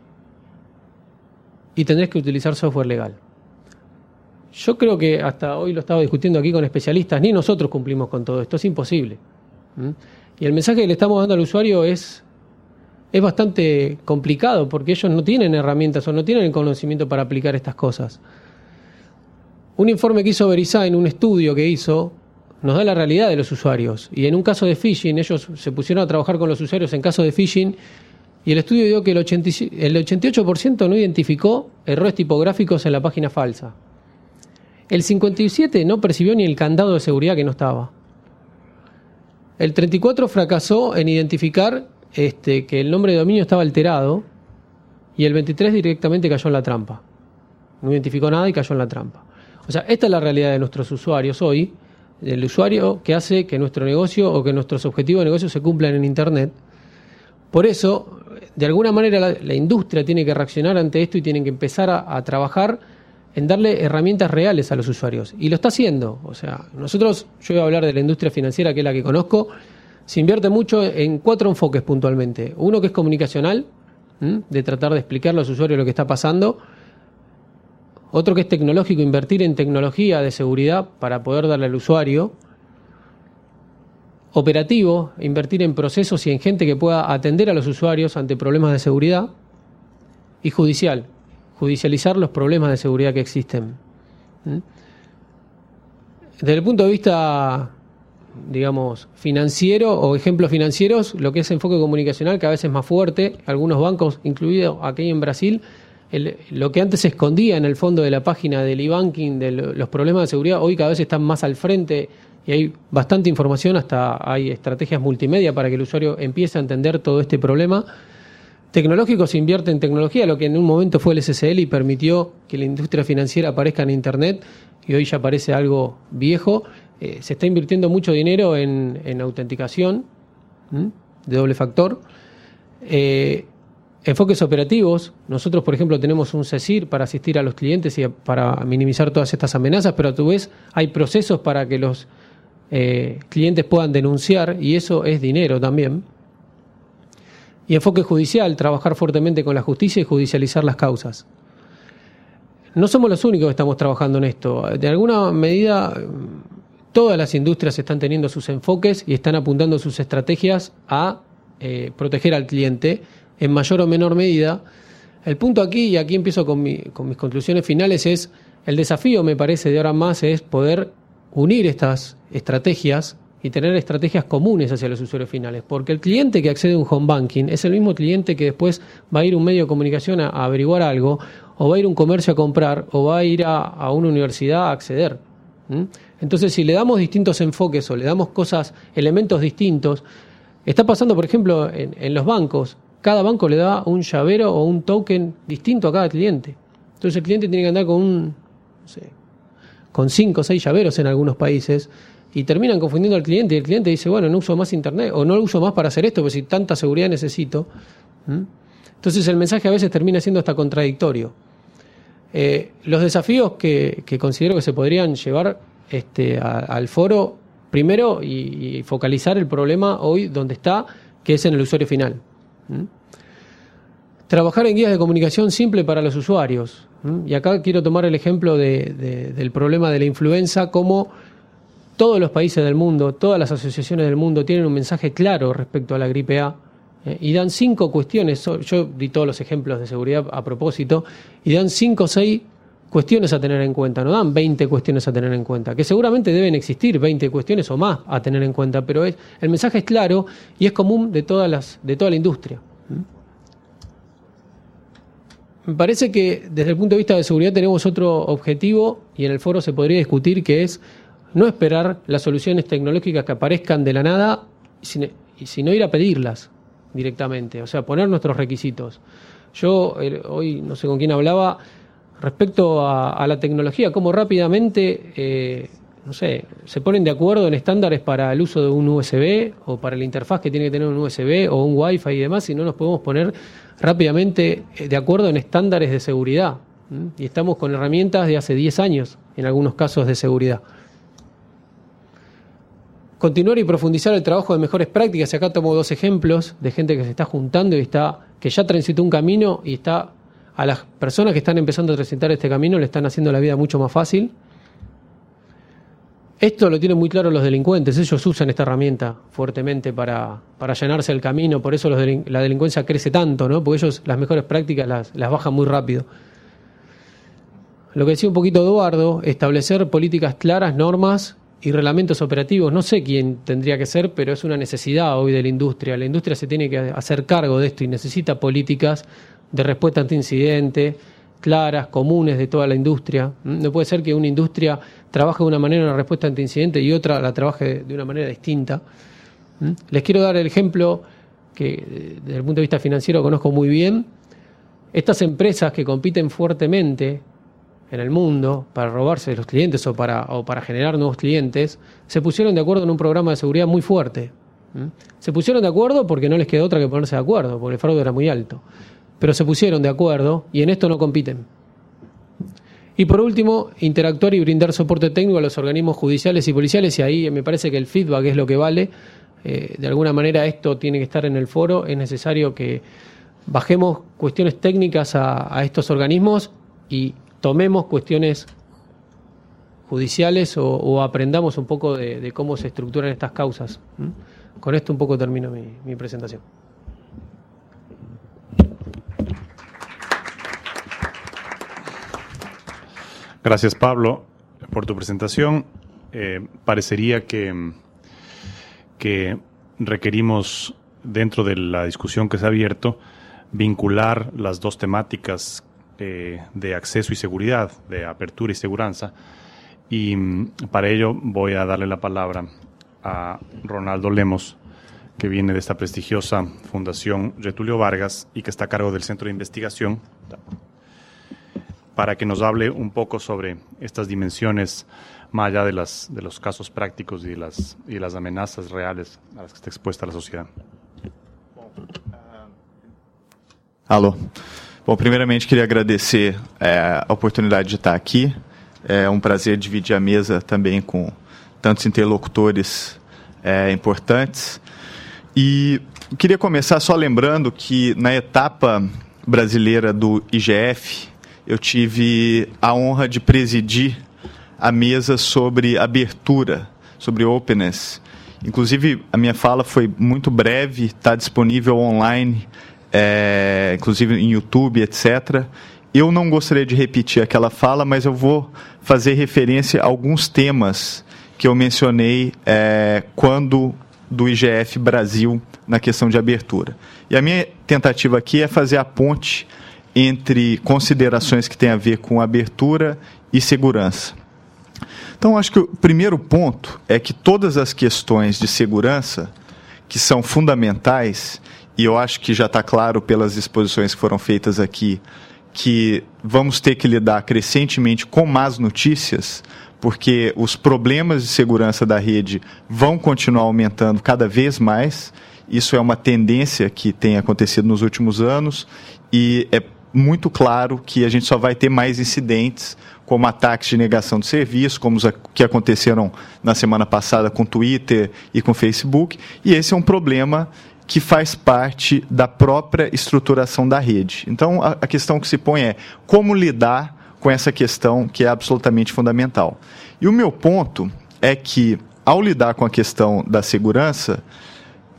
Y tendrás que utilizar software legal. Yo creo que hasta hoy lo estaba discutiendo aquí con especialistas, ni nosotros cumplimos con todo esto, es imposible. ¿Mm? Y el mensaje que le estamos dando al usuario es, es bastante complicado, porque ellos no tienen herramientas o no tienen el conocimiento para aplicar estas cosas. Un informe que hizo VeriSign, un estudio que hizo, nos da la realidad de los usuarios. Y en un caso de phishing, ellos se pusieron a trabajar con los usuarios en caso de phishing, y el estudio dio que el, ochenta, el ochenta y ocho por ciento no identificó errores tipográficos en la página falsa. El cincuenta y siete por ciento no percibió ni el candado de seguridad que no estaba. El treinta y cuatro por ciento fracasó en identificar este, que el nombre de dominio estaba alterado. Y el veintitrés por ciento directamente cayó en la trampa. No identificó nada y cayó en la trampa. O sea, esta es la realidad de nuestros usuarios hoy. El usuario que hace que nuestro negocio o que nuestros objetivos de negocio se cumplan en Internet. Por eso, de alguna manera, la, la industria tiene que reaccionar ante esto y tiene que empezar a, a trabajar en darle herramientas reales a los usuarios. Y lo está haciendo. O sea, nosotros, yo voy a hablar de la industria financiera, que es la que conozco, se invierte mucho en cuatro enfoques puntualmente. Uno que es comunicacional, ¿m? de tratar de explicarle a los usuarios lo que está pasando. Otro que es tecnológico, invertir en tecnología de seguridad para poder darle al usuario. Operativo, invertir en procesos y en gente que pueda atender a los usuarios ante problemas de seguridad. Y judicial, judicializar los problemas de seguridad que existen. ¿Mm? Desde el punto de vista, digamos, financiero o ejemplos financieros, lo que es enfoque comunicacional cada vez es más fuerte. Algunos bancos, incluido aquí en Brasil, el, lo que antes se escondía en el fondo de la página del e-banking, de los problemas de seguridad, hoy cada vez están más al frente. Y hay bastante información, hasta hay estrategias multimedia para que el usuario empiece a entender todo este problema. Tecnológico se invierte en tecnología, lo que en un momento fue el S S L y permitió que la industria financiera aparezca en Internet, y hoy ya parece algo viejo. Eh, se está invirtiendo mucho dinero en, en autenticación ¿m? de doble factor. Eh, enfoques operativos. Nosotros, por ejemplo, tenemos un CESIR para asistir a los clientes y para minimizar todas estas amenazas, pero a tu vez hay procesos para que los Eh, clientes puedan denunciar, y eso es dinero también. Y enfoque judicial, trabajar fuertemente con la justicia y judicializar las causas. No somos los únicos que estamos trabajando en esto. De alguna medida, todas las industrias están teniendo sus enfoques y están apuntando sus estrategias a eh, proteger al cliente en mayor o menor medida. El punto aquí, y aquí empiezo con, mi, con mis conclusiones finales, es el desafío, me parece, de ahora en más, es poder unir estas estrategias y tener estrategias comunes hacia los usuarios finales, porque el cliente que accede a un home banking es el mismo cliente que después va a ir a un medio de comunicación a, a averiguar algo, o va a ir a un comercio a comprar, o va a ir a, a una universidad a acceder. ¿Mm? Entonces, si le damos distintos enfoques o le damos cosas, elementos distintos, está pasando, por ejemplo, en, en los bancos, cada banco le da un llavero o un token distinto a cada cliente. Entonces el cliente tiene que andar con un, no sé, con cinco o seis llaveros en algunos países, y terminan confundiendo al cliente, y el cliente dice, bueno, no uso más internet, o no lo uso más para hacer esto, porque si tanta seguridad necesito. ¿Mm? Entonces el mensaje a veces termina siendo hasta contradictorio. Eh, los desafíos que, que considero que se podrían llevar este, a, al foro, primero, y, y focalizar el problema hoy donde está, que es en el usuario final. ¿Mm? Trabajar en guías de comunicación simple para los usuarios. ¿Mm? Y acá quiero tomar el ejemplo de, de, del problema de la influenza, como todos los países del mundo, todas las asociaciones del mundo tienen un mensaje claro respecto a la gripe A, eh, y dan cinco cuestiones. Yo di todos los ejemplos de seguridad a propósito, y dan cinco o seis cuestiones a tener en cuenta, no dan veinte cuestiones a tener en cuenta, que seguramente deben existir veinte cuestiones o más a tener en cuenta, pero es, el mensaje es claro y es común de, todas las, de toda la industria. Me parece que desde el punto de vista de seguridad tenemos otro objetivo y en el foro se podría discutir, que es no esperar las soluciones tecnológicas que aparezcan de la nada, sino ir a pedirlas directamente, o sea, poner nuestros requisitos. Yo eh, hoy, no sé con quién hablaba, respecto a, a la tecnología, cómo rápidamente, eh, no sé, se ponen de acuerdo en estándares para el uso de un U S B o para la interfaz que tiene que tener un U S B o un Wi-Fi y demás, y no nos podemos poner rápidamente de acuerdo en estándares de seguridad. ¿Mm? Y estamos con herramientas de hace diez años, en algunos casos de seguridad. Continuar y profundizar el trabajo de mejores prácticas. Acá tomo dos ejemplos de gente que se está juntando y está, que ya transitó un camino y está, a las personas que están empezando a transitar este camino le están haciendo la vida mucho más fácil. Esto lo tienen muy claro los delincuentes, ellos usan esta herramienta fuertemente para, para allanarse el camino, por eso los delin- la delincuencia crece tanto, ¿no? Porque ellos las mejores prácticas las, las bajan muy rápido. Lo que decía un poquito Eduardo, establecer políticas claras, normas y reglamentos operativos. No sé quién tendría que ser, pero es una necesidad hoy de la industria. La industria se tiene que hacer cargo de esto y necesita políticas de respuesta ante incidente, claras, comunes de toda la industria. No puede ser que una industria trabaje de una manera en la respuesta ante incidente y otra la trabaje de una manera distinta. Les quiero dar el ejemplo que desde el punto de vista financiero conozco muy bien. Estas empresas que compiten fuertemente en el mundo para robarse de los clientes o para, o para generar nuevos clientes, se pusieron de acuerdo en un programa de seguridad muy fuerte. Se pusieron de acuerdo porque no les quedó otra que ponerse de acuerdo, porque el fraude era muy alto. Pero se pusieron de acuerdo y en esto no compiten. Y por último, interactuar y brindar soporte técnico a los organismos judiciales y policiales, y ahí me parece que el feedback es lo que vale. Eh, de alguna manera esto tiene que estar en el foro, es necesario que bajemos cuestiones técnicas a, a estos organismos y tomemos cuestiones judiciales o, o aprendamos un poco de, de cómo se estructuran estas causas. ¿Mm? Con esto un poco termino mi, mi presentación. Gracias, Pablo, por tu presentación. Eh, parecería que, que requerimos, dentro de la discusión que se ha abierto, vincular las dos temáticas eh, de acceso y seguridad, de apertura y seguranza. Y para ello voy a darle la palabra a Ronaldo Lemos, que viene de esta prestigiosa Fundación Getulio Vargas y que está a cargo del Centro de Investigación, para que nos hable un poco sobre estas dimensiones más allá de, las, de los casos prácticos y de las, y las amenazas reales a las que está expuesta la sociedade. Alô. Bom, primeiramente queria agradecer é, a oportunidade de estar aqui. É um prazer dividir a mesa também com tantos interlocutores é, importantes. E queria começar só lembrando que na etapa brasileira do I G F, eu tive a honra de presidir a mesa sobre abertura, sobre openness. Inclusive, a minha fala foi muito breve, está disponível online, é, inclusive em YouTube, etcétera. Eu não gostaria de repetir aquela fala, mas eu vou fazer referência a alguns temas que eu mencionei é, quando do I G F Brasil na questão de abertura. E a minha tentativa aqui é fazer a ponte entre considerações que têm a ver com abertura e segurança. Então, acho que o primeiro ponto é que todas as questões de segurança, que são fundamentais, e eu acho que já está claro pelas exposições que foram feitas aqui, que vamos ter que lidar crescentemente com más notícias, porque os problemas de segurança da rede vão continuar aumentando cada vez mais. Isso é uma tendência que tem acontecido nos últimos anos e é muito claro que a gente só vai ter mais incidentes, como ataques de negação de serviço, como os que aconteceram na semana passada com Twitter e com Facebook, e esse é um problema que faz parte da própria estruturação da rede. Então, a, a questão que se põe é como lidar com essa questão que é absolutamente fundamental. E o meu ponto é que, ao lidar com a questão da segurança,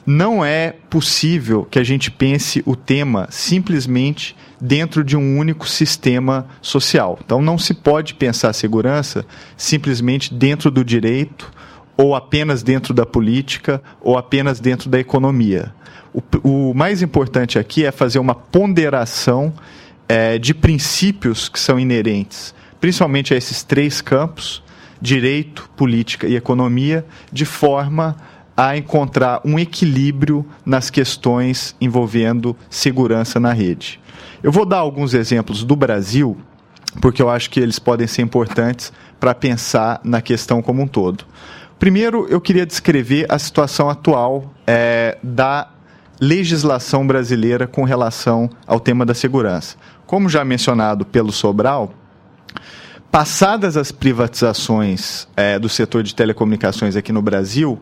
não é possível que a gente pense o tema simplesmente dentro de um único sistema social. Então, não se pode pensar a segurança simplesmente dentro do direito, ou apenas dentro da política, ou apenas dentro da economia. O, o mais importante aqui é fazer uma ponderação é, de princípios que são inerentes, principalmente a esses três campos, direito, política e economia, de forma a encontrar um equilíbrio nas questões envolvendo segurança na rede. Eu vou dar alguns exemplos do Brasil, porque eu acho que eles podem ser importantes para pensar na questão como um todo. Primeiro, eu queria descrever a situação atual é, da legislação brasileira com relação ao tema da segurança. Como já mencionado pelo Sobral, passadas as privatizações é, do setor de telecomunicações aqui no Brasil,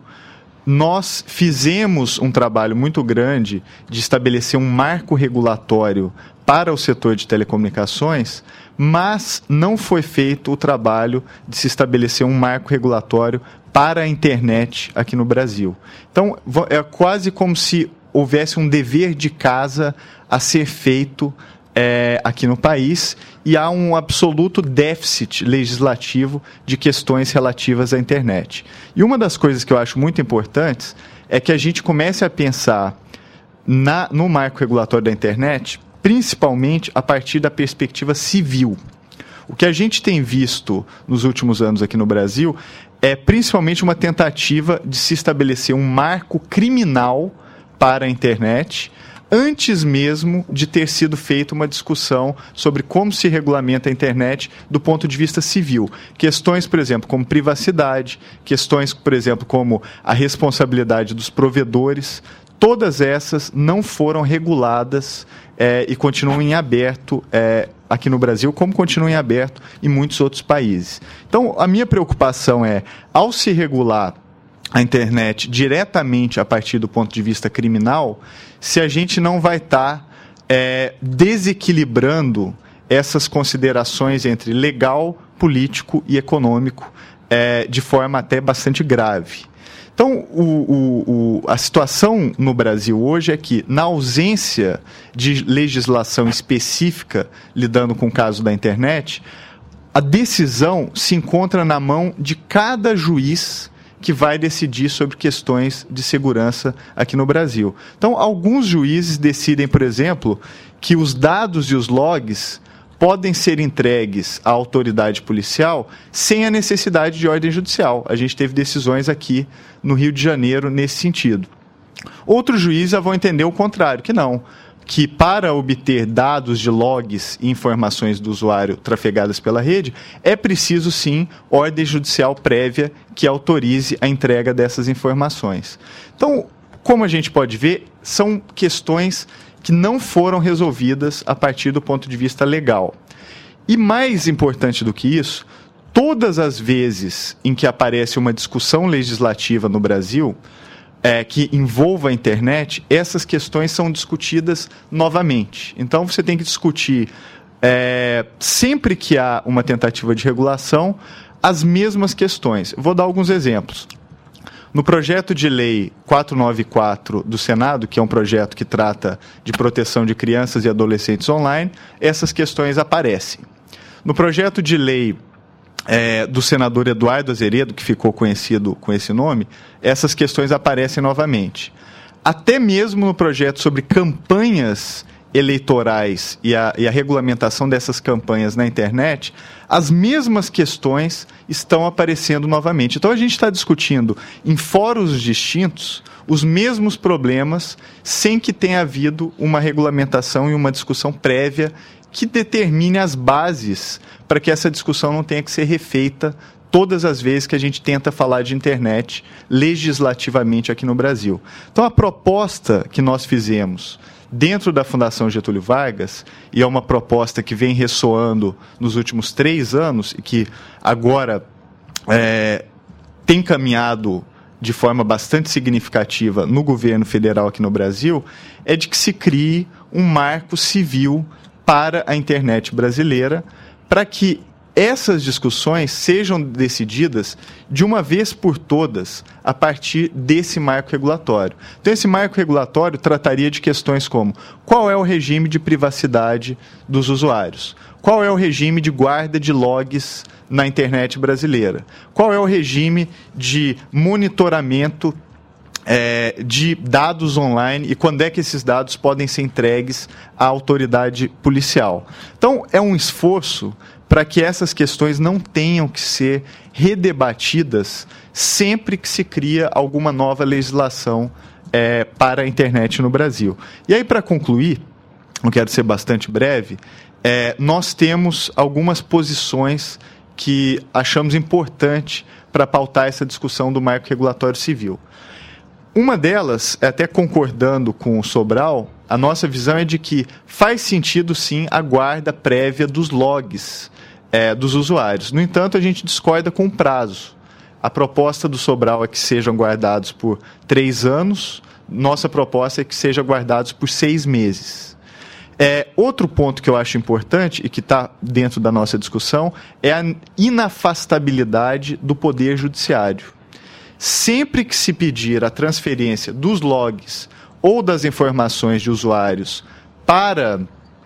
nós fizemos um trabalho muito grande de estabelecer um marco regulatório para o setor de telecomunicações, mas não foi feito o trabalho de se estabelecer um marco regulatório para a internet aqui no Brasil. Então, é quase como se houvesse um dever de casa a ser feito é, aqui no país, e há um absoluto déficit legislativo de questões relativas à internet. E uma das coisas que eu acho muito importantes é que a gente comece a pensar na, no marco regulatório da internet, principalmente a partir da perspectiva civil. O que a gente tem visto nos últimos anos aqui no Brasil é principalmente uma tentativa de se estabelecer um marco criminal para a internet, antes mesmo de ter sido feita uma discussão sobre como se regulamenta a internet do ponto de vista civil. Questões, por exemplo, como privacidade, questões, por exemplo, como a responsabilidade dos provedores, todas essas não foram reguladas é, e continuam em aberto é, aqui no Brasil, como continuam em aberto em muitos outros países. Então, a minha preocupação é, ao se regular a internet diretamente a partir do ponto de vista criminal, se a gente não vai estar tá, é, desequilibrando essas considerações entre legal, político e econômico é, de forma até bastante grave. Então, o, o, o, a situação no Brasil hoje é que, na ausência de legislação específica lidando com o caso da internet, a decisão se encontra na mão de cada juiz que vai decidir sobre questões de segurança aqui no Brasil. Então, alguns juízes decidem, por exemplo, que os dados e os logs podem ser entregues à autoridade policial sem a necessidade de ordem judicial. A gente teve decisões aqui no Rio de Janeiro nesse sentido. Outros juízes vão entender o contrário, que não, que para obter dados de logs e informações do usuário trafegadas pela rede, é preciso sim ordem judicial prévia que autorize a entrega dessas informações. Então, como a gente pode ver, são questões que não foram resolvidas a partir do ponto de vista legal. E mais importante do que isso, todas as vezes em que aparece uma discussão legislativa no Brasil, É, que envolva a internet, essas questões são discutidas novamente. Então, você tem que discutir, é, sempre que há uma tentativa de regulação, as mesmas questões. Vou dar alguns exemplos. No projeto de lei quatrocentos e noventa e quatro do Senado, que é um projeto que trata de proteção de crianças e adolescentes online, essas questões aparecem. No projeto de lei É, do senador Eduardo Azeredo, que ficou conhecido com esse nome, essas questões aparecem novamente. Até mesmo no projeto sobre campanhas eleitorais e a, e a regulamentação dessas campanhas na internet, as mesmas questões estão aparecendo novamente. Então, a gente está discutindo em fóruns distintos os mesmos problemas, sem que tenha havido uma regulamentação e uma discussão prévia que determine as bases para que essa discussão não tenha que ser refeita todas as vezes que a gente tenta falar de internet legislativamente aqui no Brasil. Então, a proposta que nós fizemos dentro da Fundação Getúlio Vargas, e é uma proposta que vem ressoando nos últimos três anos e que agora é, tem caminhado de forma bastante significativa no governo federal aqui no Brasil, é de que se crie um marco civil para a internet brasileira, para que essas discussões sejam decididas de uma vez por todas a partir desse marco regulatório. Então, esse marco regulatório trataria de questões como: qual é o regime de privacidade dos usuários? Qual é o regime de guarda de logs na internet brasileira? Qual é o regime de monitoramento É, de dados online e quando é que esses dados podem ser entregues à autoridade policial? Então, é um esforço para que essas questões não tenham que ser redebatidas sempre que se cria alguma nova legislação é, para a internet no Brasil. E aí, para concluir, eu quero ser bastante breve, é, nós temos algumas posições que achamos importante para pautar essa discussão do marco regulatório civil. Uma delas, até concordando com o Sobral, a nossa visão é de que faz sentido, sim, a guarda prévia dos logs é, dos usuários. No entanto, a gente discorda com o prazo. A proposta do Sobral é que sejam guardados por três anos, nossa proposta é que sejam guardados por seis meses. É, outro ponto que eu acho importante e que está dentro da nossa discussão é a inafastabilidade do Poder Judiciário. Sempre que se pedir a transferência dos logs ou das informações de usuários para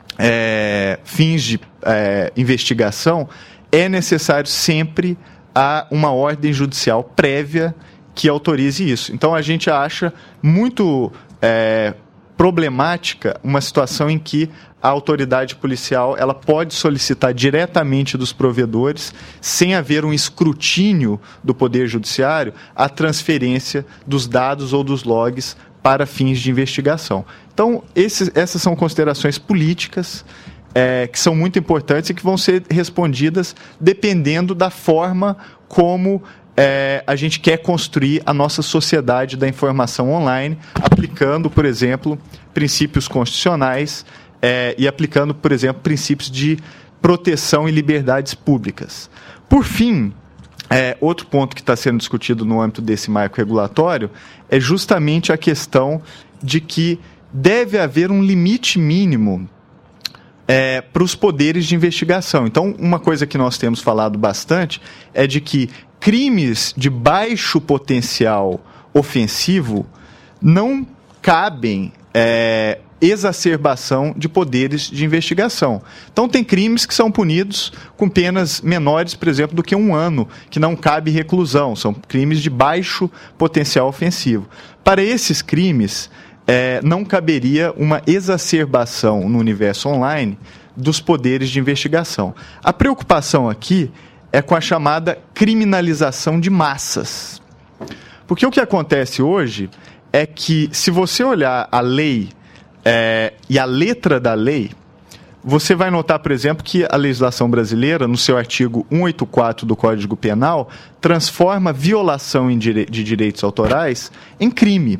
é, fins de é, investigação, é necessário sempre a uma ordem judicial prévia que autorize isso. Então, a gente acha muito é, problemática uma situação em que a autoridade policial ela pode solicitar diretamente dos provedores, sem haver um escrutínio do Poder Judiciário, a transferência dos dados ou dos logs para fins de investigação. Então, esses, essas são considerações políticas é, que são muito importantes e que vão ser respondidas dependendo da forma como é, a gente quer construir a nossa sociedade da informação online, aplicando, por exemplo, princípios constitucionais, É, e aplicando, por exemplo, princípios de proteção e liberdades públicas. Por fim, é, outro ponto que está sendo discutido no âmbito desse marco regulatório é justamente a questão de que deve haver um limite mínimo é, para os poderes de investigação. Então, uma coisa que nós temos falado bastante é de que crimes de baixo potencial ofensivo não cabem é, exacerbação de poderes de investigação. Então, tem crimes que são punidos com penas menores, por exemplo, do que um ano, que não cabe reclusão. São crimes de baixo potencial ofensivo. Para esses crimes, é, não caberia uma exacerbação no universo online dos poderes de investigação. A preocupação aqui é com a chamada criminalização de massas. Porque o que acontece hoje é que, se você olhar a lei É, e a letra da lei, você vai notar, por exemplo, que a legislação brasileira, no seu artigo cento e oitenta e quatro do Código Penal, transforma violação de direitos autorais em crime.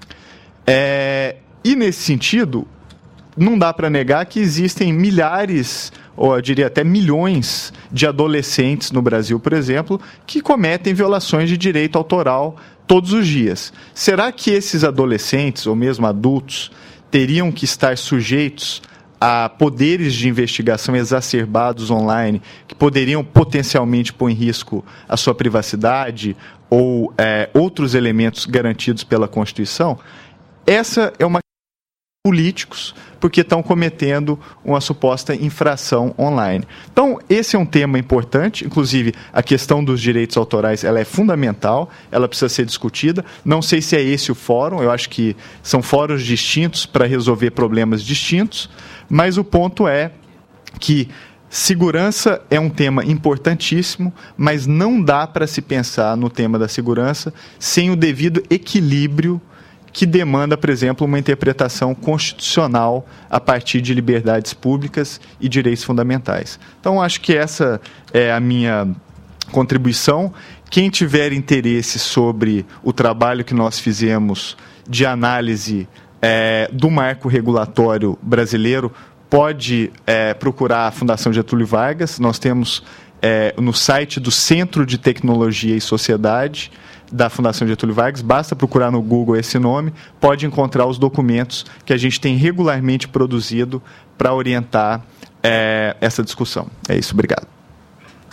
É, e, nesse sentido, não dá para negar que existem milhares, ou eu diria até milhões, de adolescentes no Brasil, por exemplo, que cometem violações de direito autoral todos os dias. Será que esses adolescentes, ou mesmo adultos, teriam que estar sujeitos a poderes de investigação exacerbados online, que poderiam potencialmente pôr em risco a sua privacidade ou é, outros elementos garantidos pela Constituição? Essa é uma políticos, porque estão cometendo uma suposta infração online. Então, esse é um tema importante, inclusive a questão dos direitos autorais, ela é fundamental, ela precisa ser discutida. Não sei se é esse o fórum, eu acho que são fóruns distintos para resolver problemas distintos, mas o ponto é que segurança é um tema importantíssimo, mas não dá para se pensar no tema da segurança sem o devido equilíbrio que demanda, por exemplo, uma interpretação constitucional a partir de liberdades públicas e direitos fundamentais. Então, acho que essa é a minha contribuição. Quem tiver interesse sobre o trabalho que nós fizemos de análise é, do marco regulatório brasileiro, pode é, procurar a Fundação Getúlio Vargas. Nós temos é, no site do Centro de Tecnologia e Sociedade da Fundação Getúlio Vargas, basta procurar no Google esse nome, pode encontrar os documentos que a gente tem regularmente produzido para orientar é, essa discussão. É isso, obrigado.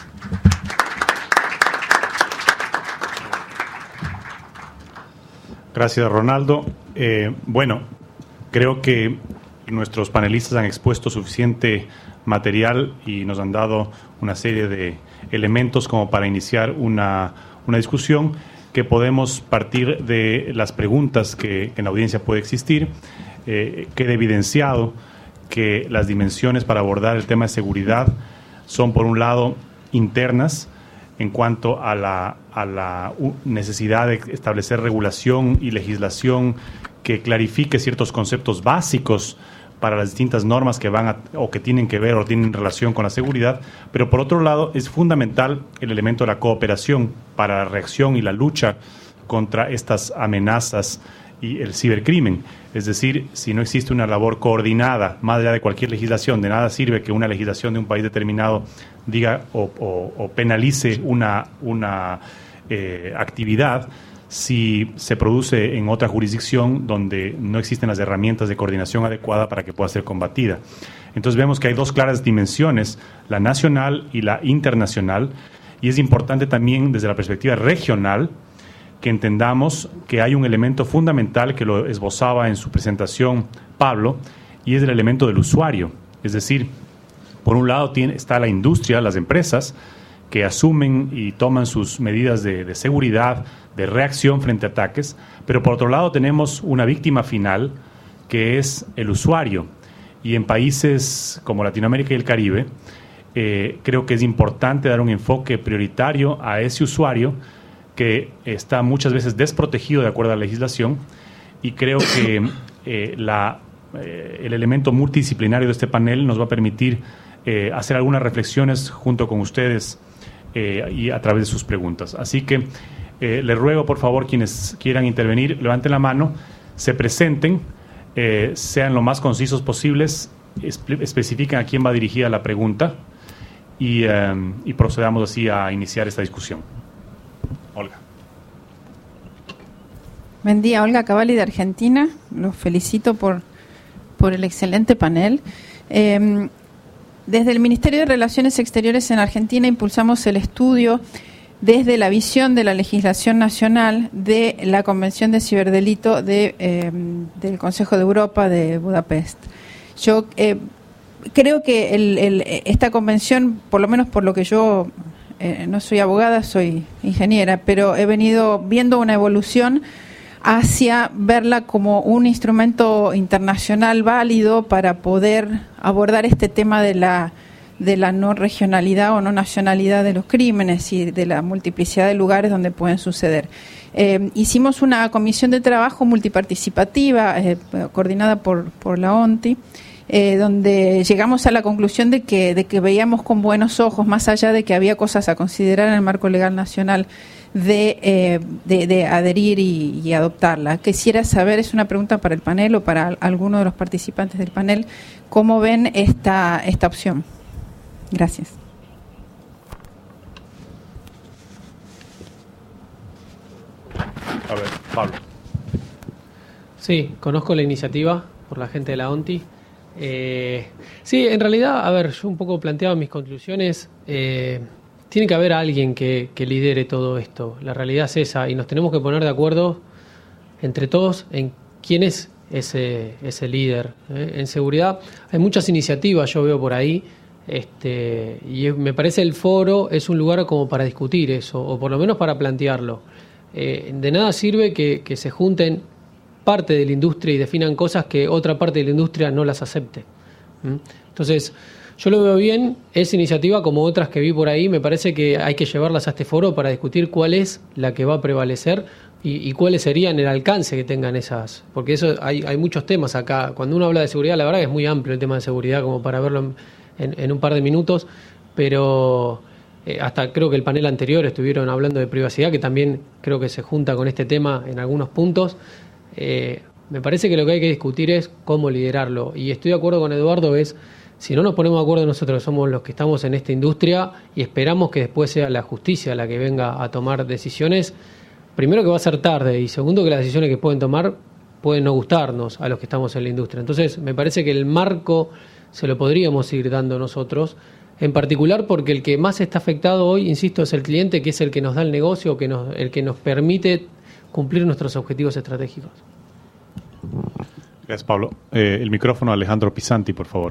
Gracias, Ronaldo. Eh, bueno, creo que nuestros panelistas han expuesto suficiente material y nos han dado una serie de elementos como para iniciar una, una discusión que podemos partir de las preguntas que en la audiencia puede existir. Eh, queda evidenciado que las dimensiones para abordar el tema de seguridad son, por un lado, internas en cuanto a la, a la necesidad de establecer regulación y legislación que clarifique ciertos conceptos básicos para las distintas normas que van a, o que tienen que ver o tienen relación con la seguridad, pero por otro lado es fundamental el elemento de la cooperación para la reacción y la lucha contra estas amenazas y el cibercrimen. Es decir, si no existe una labor coordinada, más allá de cualquier legislación, de nada sirve que una legislación de un país determinado diga o, o, o penalice una, una eh, actividad si se produce en otra jurisdicción donde no existen las herramientas de coordinación adecuada para que pueda ser combatida. Entonces vemos que hay dos claras dimensiones, la nacional y la internacional, y es importante también desde la perspectiva regional que entendamos que hay un elemento fundamental que lo esbozaba en su presentación Pablo, y es el elemento del usuario. Es decir, por un lado tiene, está la industria, las empresas, que asumen y toman sus medidas de, de seguridad, de reacción frente a ataques, pero por otro lado tenemos una víctima final, que es el usuario. Y en países como Latinoamérica y el Caribe, eh, creo que es importante dar un enfoque prioritario a ese usuario que está muchas veces desprotegido de acuerdo a la legislación, y creo que eh, la, eh, el elemento multidisciplinario de este panel nos va a permitir eh, hacer algunas reflexiones junto con ustedes eh, y a través de sus preguntas. Así que eh, les ruego, por favor, quienes quieran intervenir, levanten la mano, se presenten, eh, sean lo más concisos posibles, espe- especifiquen a quién va dirigida la pregunta y, eh, y procedamos así a iniciar esta discusión. Olga. Buen día, Olga Cavalli de Argentina. Los felicito por, por el excelente panel. Eh, desde el Ministerio de Relaciones Exteriores en Argentina impulsamos el estudio desde la visión de la legislación nacional de la Convención de Ciberdelito de, eh, del Consejo de Europa de Budapest. Yo eh, creo que el, el, esta convención, por lo menos por lo que yo... Eh, no soy abogada, soy ingeniera, pero he venido viendo una evolución hacia verla como un instrumento internacional válido para poder abordar este tema de la, de la no regionalidad o no nacionalidad de los crímenes y de la multiplicidad de lugares donde pueden suceder. Eh, hicimos una comisión de trabajo multiparticipativa eh, coordinada por, por la ONTI, Eh, donde llegamos a la conclusión de que, de que veíamos con buenos ojos, más allá de que había cosas a considerar en el marco legal nacional, de, eh, de, de adherir y, y adoptarla. Quisiera saber, es una pregunta para el panel o para alguno de los participantes del panel, ¿cómo ven esta, esta opción? Gracias. A ver, Pablo. Sí, conozco la iniciativa por la gente de la ONTI. Eh, sí, en realidad, a ver, yo un poco planteaba mis conclusiones. Eh, tiene que haber alguien que, que lidere todo esto. La realidad es esa y nos tenemos que poner de acuerdo entre todos en quién es ese, ese líder. ¿eh? En seguridad hay muchas iniciativas, yo veo por ahí, este, y me parece el foro es un lugar como para discutir eso, o por lo menos para plantearlo. Eh, de nada sirve que, que se junten parte de la industria y definan cosas que otra parte de la industria no las acepte. ¿Mm? Entonces, yo lo veo bien, esa iniciativa como otras que vi por ahí, me parece que hay que llevarlas a este foro para discutir cuál es la que va a prevalecer y, y cuáles serían el alcance que tengan esas, porque eso hay, hay muchos temas acá. Cuando uno habla de seguridad, la verdad que es muy amplio el tema de seguridad como para verlo en, en, en un par de minutos, pero eh, hasta creo que el panel anterior estuvieron hablando de privacidad, que también creo que se junta con este tema en algunos puntos. Eh, me parece que lo que hay que discutir es cómo liderarlo, y estoy de acuerdo con Eduardo, es si no nos ponemos de acuerdo nosotros, somos los que estamos en esta industria y esperamos que después sea la justicia la que venga a tomar decisiones, primero que va a ser tarde y segundo que las decisiones que pueden tomar pueden no gustarnos a los que estamos en la industria. Entonces me parece que el marco se lo podríamos ir dando nosotros, en particular porque el que más está afectado hoy, insisto, es el cliente, que es el que nos da el negocio, que nos, el que nos permite cumplir nuestros objetivos estratégicos. Gracias, Pablo. Eh, el micrófono a Alejandro Pisanti, por favor.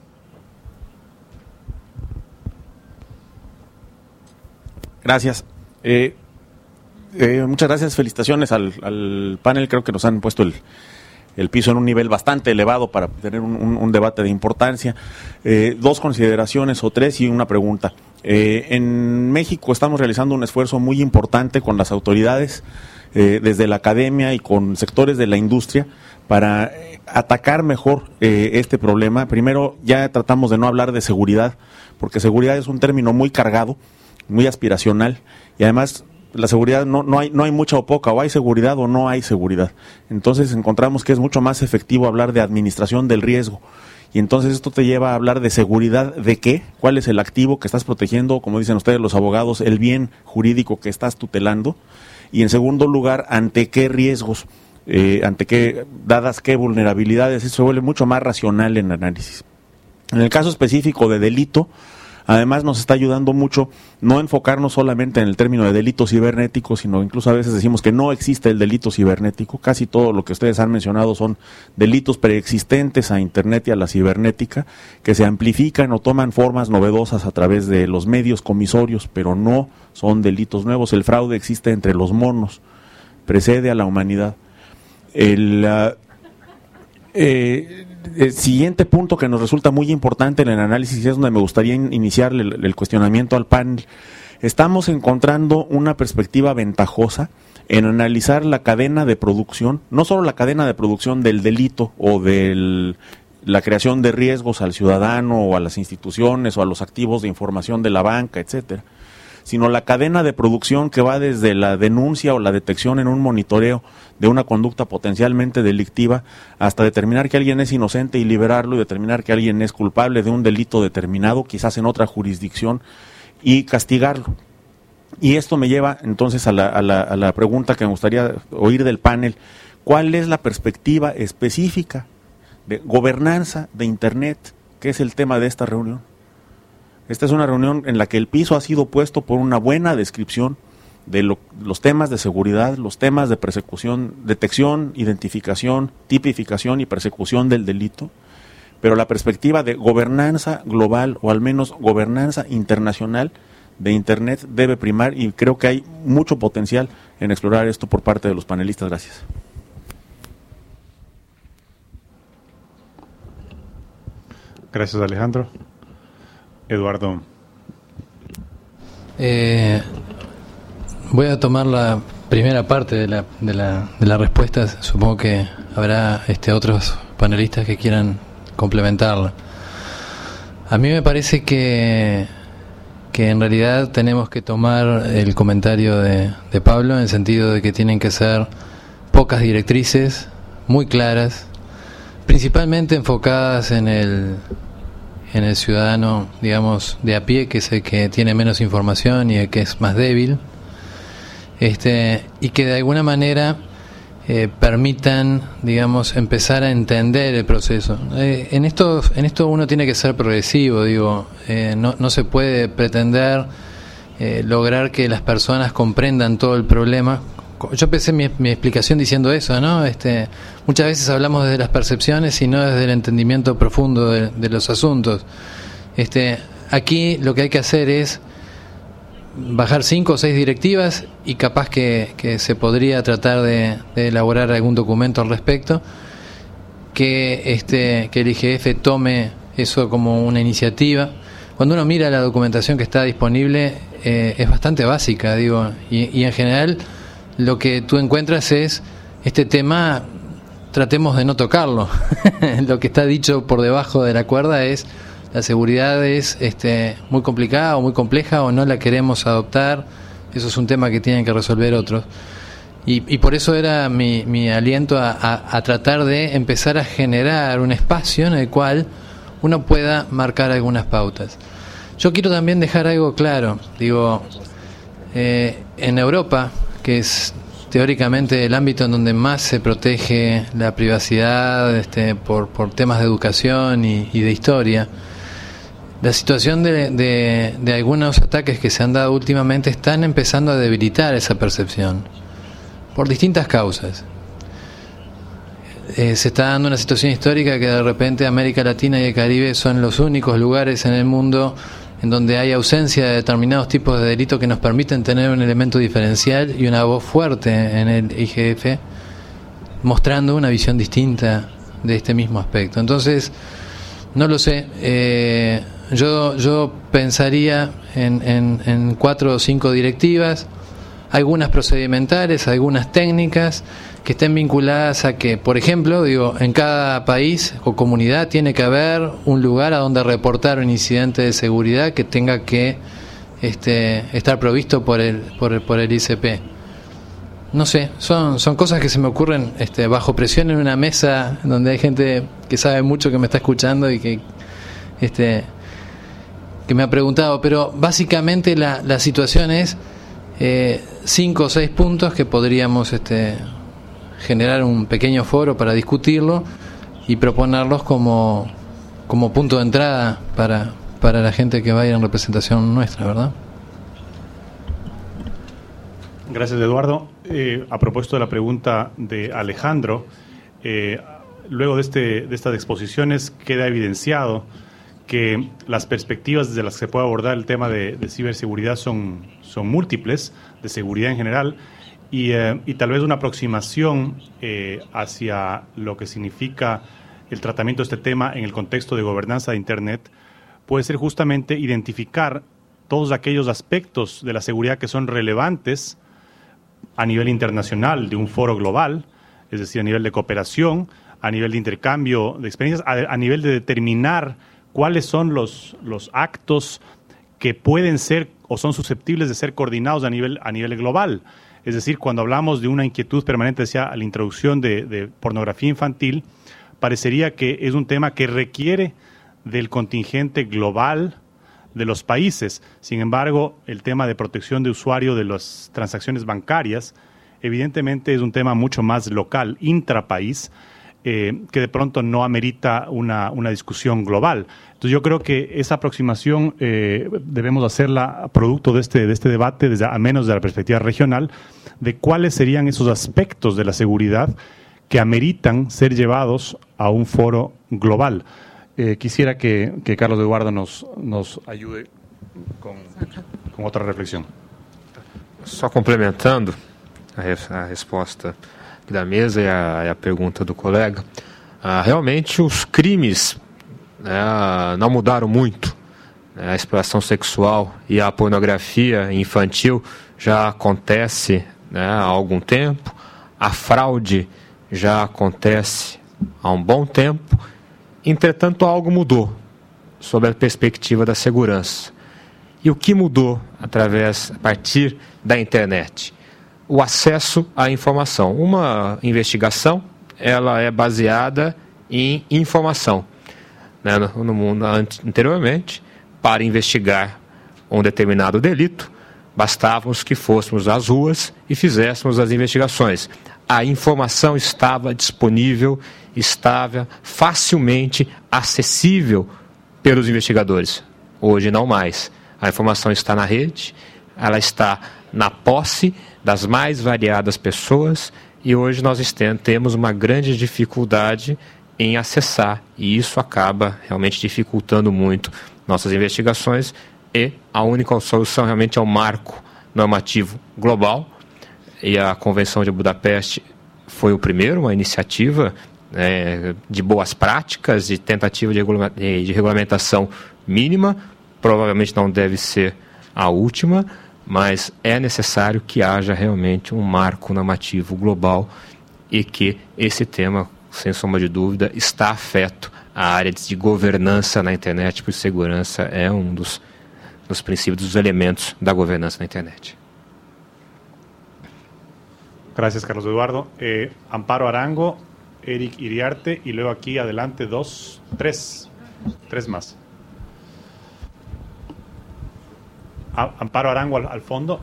Gracias. Eh, eh, muchas gracias, felicitaciones al, al panel. Creo que nos han puesto el, el piso en un nivel bastante elevado para tener un, un, un debate de importancia. Eh, dos consideraciones o tres y una pregunta. Eh, en México estamos realizando un esfuerzo muy importante con las autoridades, eh, desde la academia y con sectores de la industria, para atacar mejor eh, este problema. Primero, ya tratamos de no hablar de seguridad, porque seguridad es un término muy cargado, muy aspiracional, y además la seguridad no, no hay no hay mucha o poca, o hay seguridad o no hay seguridad. Entonces encontramos que es mucho más efectivo hablar de administración del riesgo, y entonces esto te lleva a hablar de seguridad de qué, cuál es el activo que estás protegiendo, como dicen ustedes los abogados, el bien jurídico que estás tutelando, y en segundo lugar, ante qué riesgos, eh, ante qué, dadas qué vulnerabilidades. Eso se vuelve mucho más racional en el análisis. En el caso específico de delito, además nos está ayudando mucho no enfocarnos solamente en el término de delito cibernético, sino incluso a veces decimos que no existe el delito cibernético. Casi todo lo que ustedes han mencionado son delitos preexistentes a Internet y a la cibernética, que se amplifican o toman formas novedosas a través de los medios comisorios, pero no son delitos nuevos. El fraude existe entre los monos, precede a la humanidad. El... Uh, eh, El siguiente punto que nos resulta muy importante en el análisis, y es donde me gustaría in- iniciar el, el cuestionamiento al panel. Estamos encontrando una perspectiva ventajosa en analizar la cadena de producción, no solo la cadena de producción del delito o de la creación de riesgos al ciudadano o a las instituciones o a los activos de información de la banca, etcétera, sino la cadena de producción que va desde la denuncia o la detección en un monitoreo de una conducta potencialmente delictiva hasta determinar que alguien es inocente y liberarlo, y determinar que alguien es culpable de un delito determinado, quizás en otra jurisdicción, y castigarlo. Y esto me lleva entonces a la, a la, a la pregunta que me gustaría oír del panel. ¿Cuál es la perspectiva específica de gobernanza de Internet, que es el tema de esta reunión? Esta es una reunión en la que el piso ha sido puesto por una buena descripción de lo, los temas de seguridad, los temas de persecución, detección, identificación, tipificación y persecución del delito, pero la perspectiva de gobernanza global, o al menos gobernanza internacional de Internet, debe primar, y creo que hay mucho potencial en explorar esto por parte de los panelistas. Gracias. Gracias, Alejandro. Eduardo. Eh, voy a tomar la primera parte de la, de la, de la respuesta. Supongo que habrá este, otros panelistas que quieran complementarla. A mí me parece que, que en realidad tenemos que tomar el comentario de, de Pablo en el sentido de que tienen que ser pocas directrices, muy claras, principalmente enfocadas en el... en el ciudadano, digamos, de a pie, que es el que tiene menos información y el que es más débil, este, y que de alguna manera eh, permitan, digamos, empezar a entender el proceso. Eh, en esto, en esto uno tiene que ser progresivo, digo, eh, no, no se puede pretender eh, lograr que las personas comprendan todo el problema. Yo empecé mi, mi explicación diciendo eso, ¿no? Este, muchas veces hablamos desde las percepciones y no desde el entendimiento profundo de, de los asuntos. Este, aquí lo que hay que hacer es bajar cinco o seis directivas, y capaz que, que se podría tratar de, de elaborar algún documento al respecto, que, este, que el I G F tome eso como una iniciativa. Cuando uno mira la documentación que está disponible, eh, es bastante básica, digo, y, y en general lo que tú encuentras es, este tema, tratemos de no tocarlo. Lo que está dicho por debajo de la cuerda es, la seguridad es este, muy complicada o muy compleja, o no la queremos adoptar. Eso es un tema que tienen que resolver otros. Y, y por eso era mi, mi aliento a, a, a tratar de empezar a generar un espacio en el cual uno pueda marcar algunas pautas. Yo quiero también dejar algo claro. Digo, eh, en Europa, que es teóricamente el ámbito en donde más se protege la privacidad, este, por, por temas de educación y, y de historia, la situación de, de, de algunos ataques que se han dado últimamente están empezando a debilitar esa percepción. por distintas causas. Eh, se está dando una situación histórica que de repente América Latina y el Caribe son los únicos lugares en el mundo en donde hay ausencia de determinados tipos de delitos que nos permiten tener un elemento diferencial y una voz fuerte en el I G F, mostrando una visión distinta de este mismo aspecto. Entonces, no lo sé, eh, yo, yo pensaría en, en, en cuatro o cinco directivas, algunas procedimentales, algunas técnicas, que estén vinculadas a que, por ejemplo, digo, en cada país o comunidad tiene que haber un lugar a donde reportar un incidente de seguridad que tenga que este, estar provisto por el, por el, por el I C P. No sé, son, son cosas que se me ocurren este, bajo presión en una mesa donde hay gente que sabe mucho que me está escuchando y que, este, que me ha preguntado, pero básicamente la, la situación es eh, cinco o seis puntos que podríamos este, generar un pequeño foro para discutirlo y proponerlos como, como punto de entrada para, para la gente que va a ir en representación nuestra, ¿verdad? Gracias, Eduardo. Eh, a propósito de la pregunta de Alejandro, eh, luego de, este, de estas exposiciones queda evidenciado que las perspectivas desde las que se puede abordar el tema de, de ciberseguridad son, son múltiples, de seguridad en general, y, eh, y tal vez una aproximación eh, hacia lo que significa el tratamiento de este tema en el contexto de gobernanza de Internet puede ser justamente identificar todos aquellos aspectos de la seguridad que son relevantes a nivel internacional de un foro global, es decir, a nivel de cooperación, a nivel de intercambio de experiencias, a, a nivel de determinar cuáles son los, los actos que pueden ser o son susceptibles de ser coordinados a nivel, a nivel global. Es decir, cuando hablamos de una inquietud permanente hacia la introducción de, de pornografía infantil, parecería que es un tema que requiere del contingente global de los países. Sin embargo, el tema de protección de usuario de las transacciones bancarias, evidentemente es un tema mucho más local, intrapaís, eh, que de pronto no amerita una, una discusión global. Entonces yo creo que esa aproximación eh, debemos hacerla producto de este, de este debate, desde, al menos desde la perspectiva regional, de cuáles serían esos aspectos de la seguridad que ameritan ser llevados a un foro global. Eh, quisiera que, que Carlos Eduardo nos, nos ayude con, con otra reflexión. Só complementando a, res, a resposta da mesa e a, e a pergunta do colega, ah, realmente os crimes né, não mudaram muito. Né, a exploração sexual e a pornografia infantil já acontece, né, há algum tempo, a fraude já acontece há um bom tempo. Entretanto, algo mudou sob a perspectiva da segurança. E o que mudou através, a partir da internet? O acesso à informação. Uma investigação, ela é baseada em informação. Né? No, no mundo anteriormente, para investigar um determinado delito, bastávamos que fôssemos às ruas e fizéssemos as investigações. A informação estava disponível, estava facilmente acessível pelos investigadores. Hoje não mais. A informação está na rede, ela está na posse das mais variadas pessoas e hoje nós temos uma grande dificuldade em acessar e isso acaba realmente dificultando muito nossas investigações e a única solução realmente é o marco normativo global. E a Convenção de Budapeste foi o primeiro, uma iniciativa é, de boas práticas, de tentativa de, regula de regulamentação mínima, provavelmente não deve ser a última, mas é necessário que haja realmente um marco normativo global e que esse tema, sem sombra de dúvida, está afeto à área de governança na internet, porque segurança é um dos, dos princípios, dos elementos da governança na internet. Gracias, Carlos Eduardo. Eh, Amparo Arango, Eric Iriarte y luego aquí adelante dos, tres, tres más. A, Amparo Arango al, al fondo.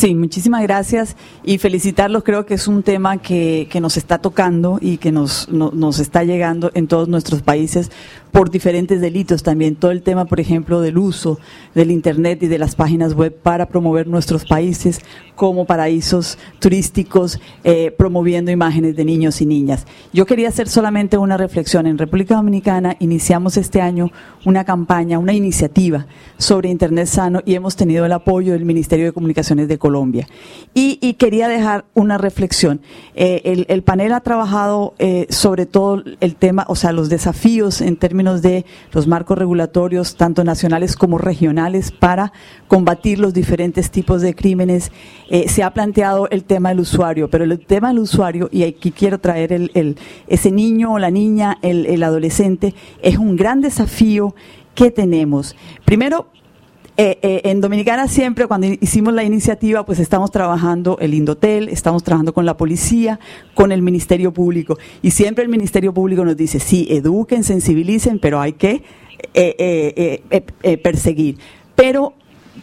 Sí, muchísimas gracias y felicitarlos. Creo que es un tema que, que nos está tocando y que nos, no, nos está llegando en todos nuestros países por diferentes delitos también. Todo el tema, por ejemplo, del uso del Internet y de las páginas web para promover nuestros países como paraísos turísticos, eh, promoviendo imágenes de niños y niñas. Yo quería hacer solamente una reflexión. En República Dominicana iniciamos este año una campaña, una iniciativa sobre Internet sano y hemos tenido el apoyo del Ministerio de Comunicaciones de Colombia. Y, y quería dejar una reflexión. Eh, el, el panel ha trabajado eh, sobre todo el tema, o sea, los desafíos en términos de los marcos regulatorios, tanto nacionales como regionales, para combatir los diferentes tipos de crímenes. Eh, se ha planteado el tema del usuario, pero el tema del usuario, y aquí quiero traer el, el, ese niño o la niña, el, el adolescente, es un gran desafío que tenemos. Primero, Eh, eh, en Dominicana siempre cuando hicimos la iniciativa pues estamos trabajando el Indotel, estamos trabajando con la policía, con el Ministerio Público y siempre el Ministerio Público nos dice sí, eduquen, sensibilicen, pero hay que eh, eh, eh, eh, perseguir. Pero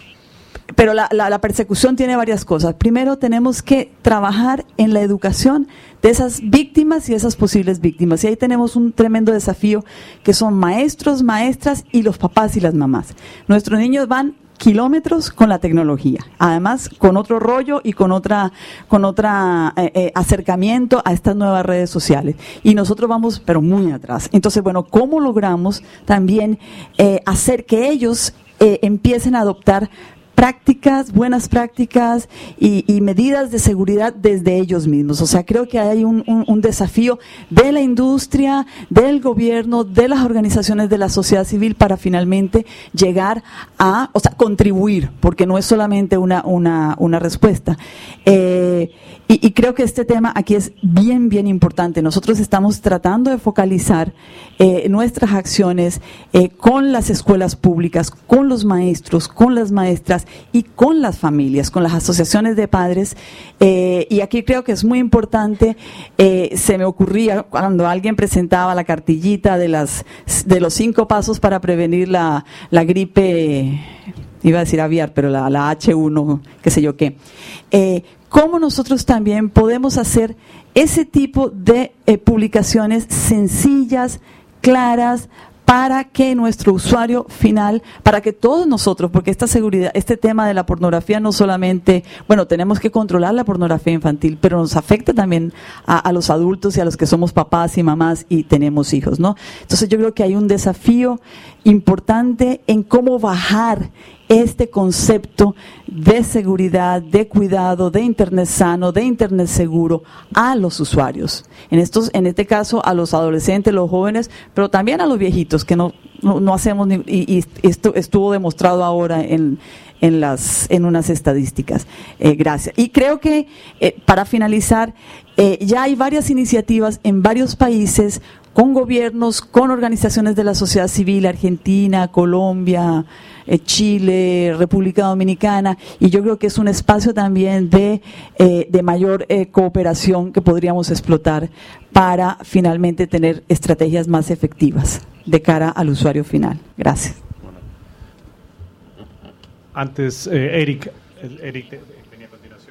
Pero la, la, la persecución tiene varias cosas. Primero, tenemos que trabajar en la educación de esas víctimas y esas posibles víctimas. Y ahí tenemos un tremendo desafío que son maestros, maestras y los papás y las mamás. Nuestros niños van kilómetros con la tecnología, además con otro rollo y con otra con otra eh, eh, acercamiento a estas nuevas redes sociales, y nosotros vamos pero muy atrás. Entonces, bueno, ¿cómo logramos también eh, hacer que ellos eh, empiecen a adoptar prácticas, buenas prácticas y, y medidas de seguridad desde ellos mismos? O sea, creo que hay un, un, un desafío de la industria, del gobierno, de las organizaciones de la sociedad civil para finalmente llegar a, o sea, contribuir, porque no es solamente una, una, una respuesta. Eh, y, y creo que este tema aquí es bien, bien importante. Nosotros estamos tratando de focalizar eh, nuestras acciones eh, con las escuelas públicas, con los maestros, con las maestras, y con las familias, con las asociaciones de padres, eh, y aquí creo que es muy importante. Eh, se me ocurría cuando alguien presentaba la cartillita de las de los cinco pasos para prevenir la, la gripe, iba a decir aviar, pero la, la hache uno, qué sé yo qué, eh, cómo nosotros también podemos hacer ese tipo de eh, publicaciones sencillas, claras, para que nuestro usuario final, para que todos nosotros, porque esta seguridad, este tema de la pornografía no solamente, bueno, tenemos que controlar la pornografía infantil, pero nos afecta también a, a los adultos y a los que somos papás y mamás y tenemos hijos, ¿no? Entonces yo creo que hay un desafío importante en cómo bajar este concepto de seguridad, de cuidado, de Internet sano, de Internet seguro a los usuarios. En estos, en este caso, a los adolescentes, los jóvenes, pero también a los viejitos, que no, no, no hacemos, ni, y, y esto estuvo demostrado ahora en, en, las, en unas estadísticas. Eh, gracias. Y creo que, eh, para finalizar, eh, ya hay varias iniciativas en varios países, con gobiernos, con organizaciones de la sociedad civil, Argentina, Colombia, eh, Chile, República Dominicana, y yo creo que es un espacio también de, eh, de mayor eh, cooperación que podríamos explotar para finalmente tener estrategias más efectivas de cara al usuario final. Gracias. Antes, eh, Eric, Eric tenía a continuación.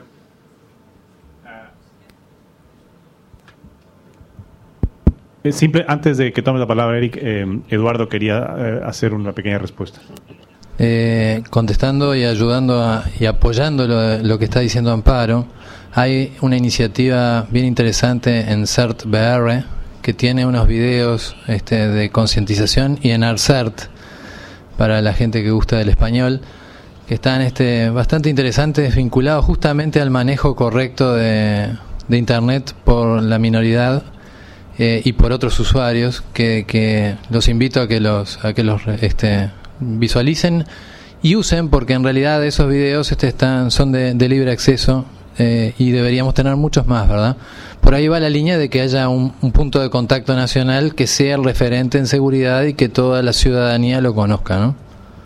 Uh, simple, antes de que tome la palabra Eric, eh, Eduardo quería eh, hacer una pequeña respuesta. Eh, contestando y ayudando a, y apoyando lo, lo que está diciendo Amparo, hay una iniciativa bien interesante en CERT B R que tiene unos videos este, de concientización, y en ARCERT, para la gente que gusta del español, que están este, bastante interesantes, vinculados justamente al manejo correcto de, de Internet por la minoridad eh, y por otros usuarios, que, que los invito a que los, a que los este, visualicen y usen, porque en realidad esos videos este, están, son de, de libre acceso eh, y deberíamos tener muchos más, ¿verdad? Por ahí va la línea de que haya un, un punto de contacto nacional que sea el referente en seguridad y que toda la ciudadanía lo conozca, ¿no?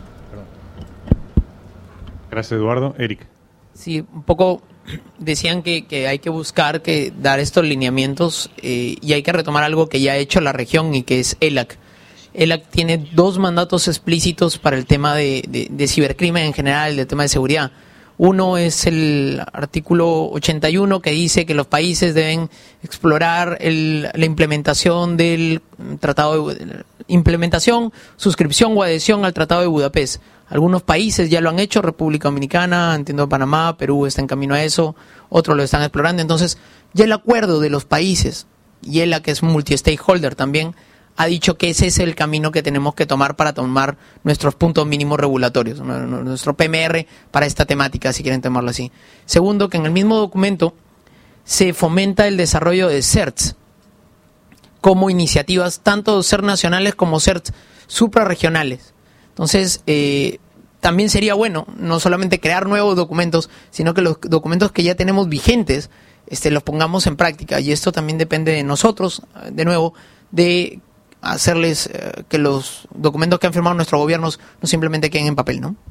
Gracias, Eduardo. Eric. Sí, un poco decían que, que hay que buscar que dar estos lineamientos eh, y hay que retomar algo que ya ha hecho la región y que es ELAC. ELAC tiene dos mandatos explícitos para el tema de, de, de cibercrimen en general, del tema de seguridad. Uno es el artículo ochenta y uno, que dice que los países deben explorar el, la implementación del tratado de implementación, suscripción o adhesión al Tratado de Budapest. Algunos países ya lo han hecho, República Dominicana, entiendo Panamá, Perú está en camino a eso, otros lo están explorando. Entonces, ya el acuerdo de los países, y E L A, que es multi-stakeholder también, ha dicho que ese es el camino que tenemos que tomar para tomar nuestros puntos mínimos regulatorios, nuestro P M R para esta temática, si quieren tomarlo así. Segundo, que en el mismo documento se fomenta el desarrollo de C E R Ts como iniciativas, tanto C E R T nacionales como C E R T suprarregionales. Entonces, eh, también sería bueno no solamente crear nuevos documentos, sino que los documentos que ya tenemos vigentes este, los pongamos en práctica. Y esto también depende de nosotros, de nuevo, de hacerles eh, que los documentos que han firmado nuestros gobiernos no simplemente queden en papel, ¿no?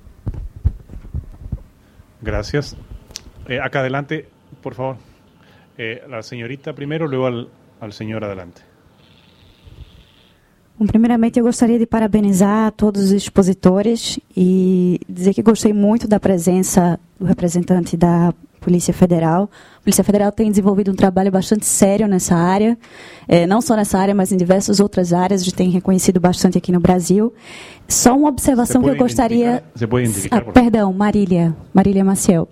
Gracias. Eh, acá adelante, por favor. Eh, la señorita primero, luego al, al señor adelante. Bom, primeiramente, eu gostaria de parabenizar todos os expositores e dizer que gostei muito da presença do representante da Polícia Federal. A Polícia Federal tem desenvolvido um trabalho bastante sério nessa área, é, não só nessa área, mas em diversas outras áreas, a gente tem reconhecido bastante aqui no Brasil. Só uma observação que eu gostaria... Você pode identificar, ah, perdão, Marília, Marília Maciel.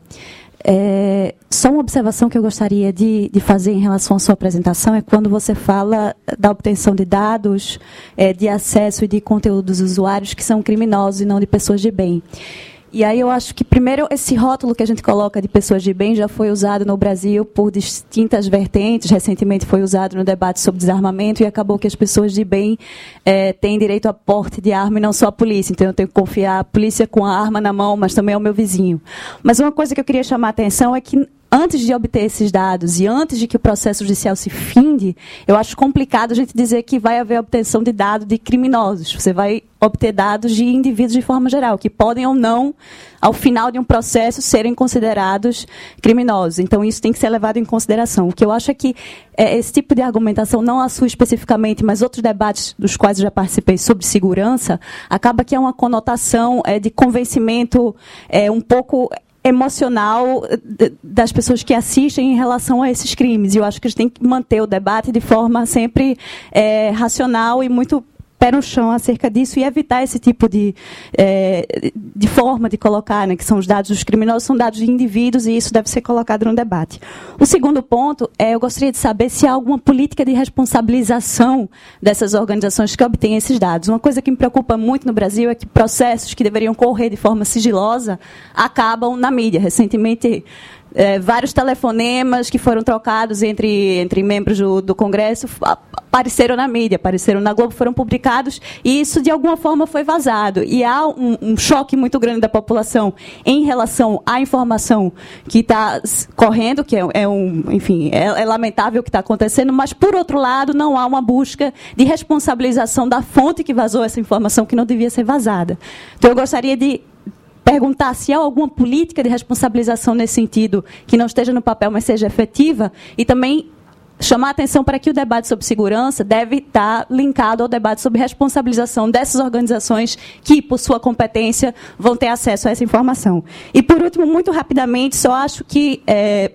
É, só uma observação que eu gostaria de, de fazer em relação à sua apresentação é quando você fala da obtenção de dados, é, de acesso e de conteúdo dos usuários que são criminosos e não de pessoas de bem. E aí eu acho que, primeiro, esse rótulo que a gente coloca de pessoas de bem já foi usado no Brasil por distintas vertentes. Recentemente foi usado no debate sobre desarmamento e acabou que as pessoas de bem é, têm direito a porte de arma e não só a polícia. Então eu tenho que confiar a polícia com a arma na mão, mas também ao meu vizinho. Mas uma coisa que eu queria chamar a atenção é que, antes de obter esses dados e antes de que o processo judicial se finde, eu acho complicado a gente dizer que vai haver obtenção de dados de criminosos. Você vai obter dados de indivíduos de forma geral, que podem ou não, ao final de um processo, serem considerados criminosos. Então, isso tem que ser levado em consideração. O que eu acho é que é, esse tipo de argumentação, não a sua especificamente, mas outros debates dos quais eu já participei sobre segurança, acaba que é uma conotação é, de convencimento é, um pouco emocional das pessoas que assistem em relação a esses crimes. E eu acho que a gente tem que manter o debate de forma sempre é, racional e muito pé no chão acerca disso e evitar esse tipo de, é, de forma de colocar, né, que são os dados dos criminosos, são dados de indivíduos e isso deve ser colocado no debate. O segundo ponto é, eu gostaria de saber se há alguma política de responsabilização dessas organizações que obtêm esses dados. Uma coisa que me preocupa muito no Brasil é que processos que deveriam correr de forma sigilosa acabam na mídia. Recentemente, É, vários telefonemas que foram trocados entre, entre membros do, do Congresso apareceram na mídia, apareceram na Globo, foram publicados e isso de alguma forma foi vazado. E há um, um choque muito grande da população em relação à informação que está correndo, que é, é um, enfim, é, é lamentável o que está acontecendo, mas por outro lado não há uma busca de responsabilização da fonte que vazou essa informação que não devia ser vazada. Então eu gostaria de perguntar se há alguma política de responsabilização nesse sentido que não esteja no papel, mas seja efetiva, e também chamar a atenção para que o debate sobre segurança deve estar linkado ao debate sobre responsabilização dessas organizações que, por sua competência, vão ter acesso a essa informação. E, por último, muito rapidamente, só acho que é,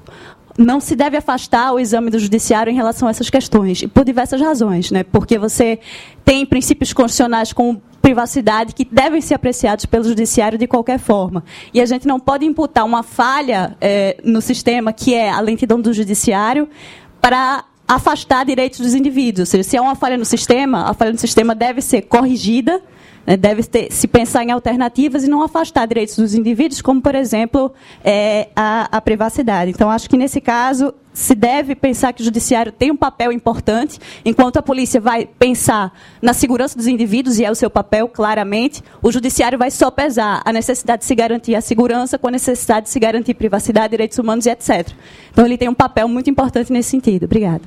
não se deve afastar o exame do judiciário em relação a essas questões, por diversas razões, né? Porque você tem princípios constitucionais como privacidade que devem ser apreciados pelo judiciário de qualquer forma. E a gente não pode imputar uma falha é, no sistema, que é a lentidão do judiciário, para afastar direitos dos indivíduos. Ou seja, se há uma falha no sistema, a falha no sistema deve ser corrigida, né, deve ter, se pensar em alternativas e não afastar direitos dos indivíduos, como, por exemplo, é, a, a privacidade. Então, acho que, nesse caso, se deve pensar que o judiciário tem um papel importante, enquanto a polícia vai pensar na segurança dos indivíduos, e é o seu papel, claramente, o judiciário vai sopesar a necessidade de se garantir a segurança com a necessidade de se garantir privacidade, direitos humanos e etcétera. Então, ele tem um papel muito importante nesse sentido. Obrigada.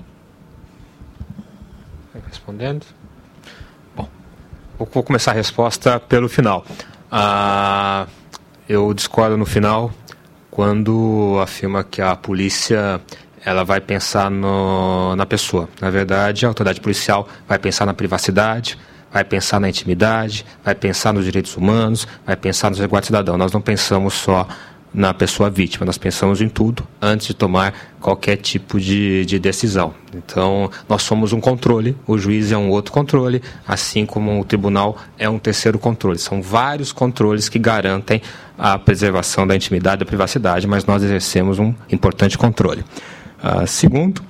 Respondendo. Bom, vou começar a resposta pelo final. Ah, eu discordo no final, quando afirma que a polícia ela vai pensar no, na pessoa. Na verdade, a autoridade policial vai pensar na privacidade, vai pensar na intimidade, vai pensar nos direitos humanos, vai pensar nos resguardos cidadãos. Nós não pensamos só na pessoa vítima, nós pensamos em tudo antes de tomar qualquer tipo de, de decisão. Então, nós somos um controle, o juiz é um outro controle, assim como o tribunal é um terceiro controle. São vários controles que garantem a preservação da intimidade e da privacidade, mas nós exercemos um importante controle. Uh, segundo,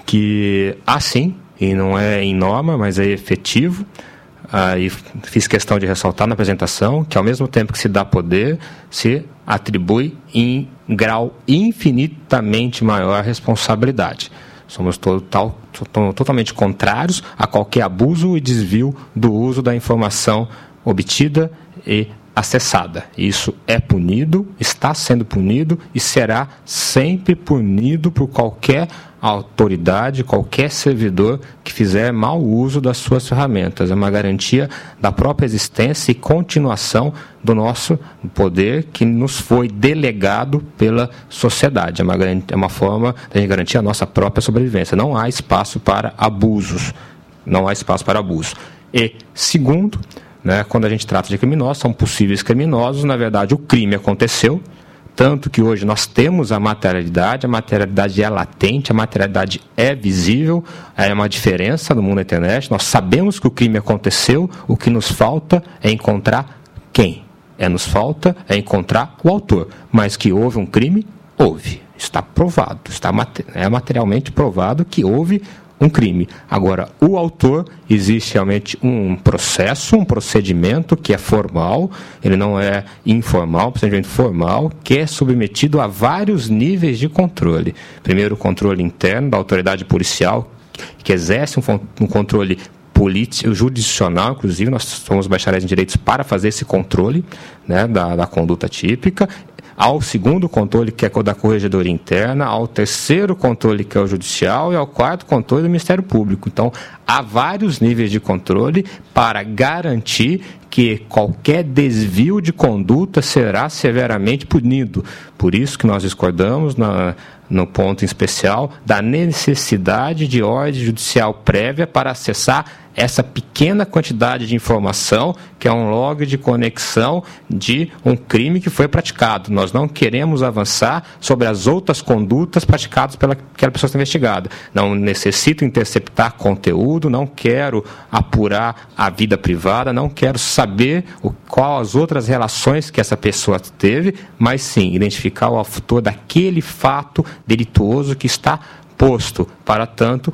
que há sim, e não é em norma, mas é efetivo, uh, e fiz questão de ressaltar na apresentação, que ao mesmo tempo que se dá poder, se atribui em grau infinitamente maior responsabilidade. Somos total, totalmente contrários a qualquer abuso e desvio do uso da informação obtida e acessada. Isso é punido, está sendo punido e será sempre punido por qualquer autoridade, qualquer servidor que fizer mau uso das suas ferramentas. É uma garantia da própria existência e continuação do nosso poder que nos foi delegado pela sociedade. É uma, é uma forma de a gente garantir a nossa própria sobrevivência. Não há espaço para abusos. Não há espaço para abuso. E, segundo, né, quando a gente trata de criminosos, são possíveis criminosos, na verdade o crime aconteceu, tanto que hoje nós temos a materialidade, a materialidade é latente, a materialidade é visível, é uma diferença no mundo da internet, nós sabemos que o crime aconteceu, o que nos falta é encontrar quem? É, nos falta é encontrar o autor, mas que houve um crime, houve, está provado, está é materialmente provado que houve um crime. Agora, o autor, existe realmente um processo, um procedimento que é formal, ele não é informal, um procedimento formal, que é submetido a vários níveis de controle. Primeiro, o controle interno da autoridade policial, que exerce um, um controle político, jurisdicional, inclusive, nós somos bacharéis em direitos para fazer esse controle, né, da, da conduta típica. Ao segundo controle, que é o da Corregedoria Interna, ao terceiro controle, que é o judicial, e ao quarto controle do Ministério Público. Então, há vários níveis de controle para garantir que qualquer desvio de conduta será severamente punido. Por isso que nós discordamos na, no ponto em especial da necessidade de ordem judicial prévia para acessar essa pequena quantidade de informação, que é um log de conexão de um crime que foi praticado. Nós não queremos avançar sobre as outras condutas praticadas pela aquela pessoa que está investigada. Não necessito interceptar conteúdo, não quero apurar a vida privada, não quero saber o, qual as outras relações que essa pessoa teve, mas sim identificar o autor daquele fato delituoso que está posto. Para tanto,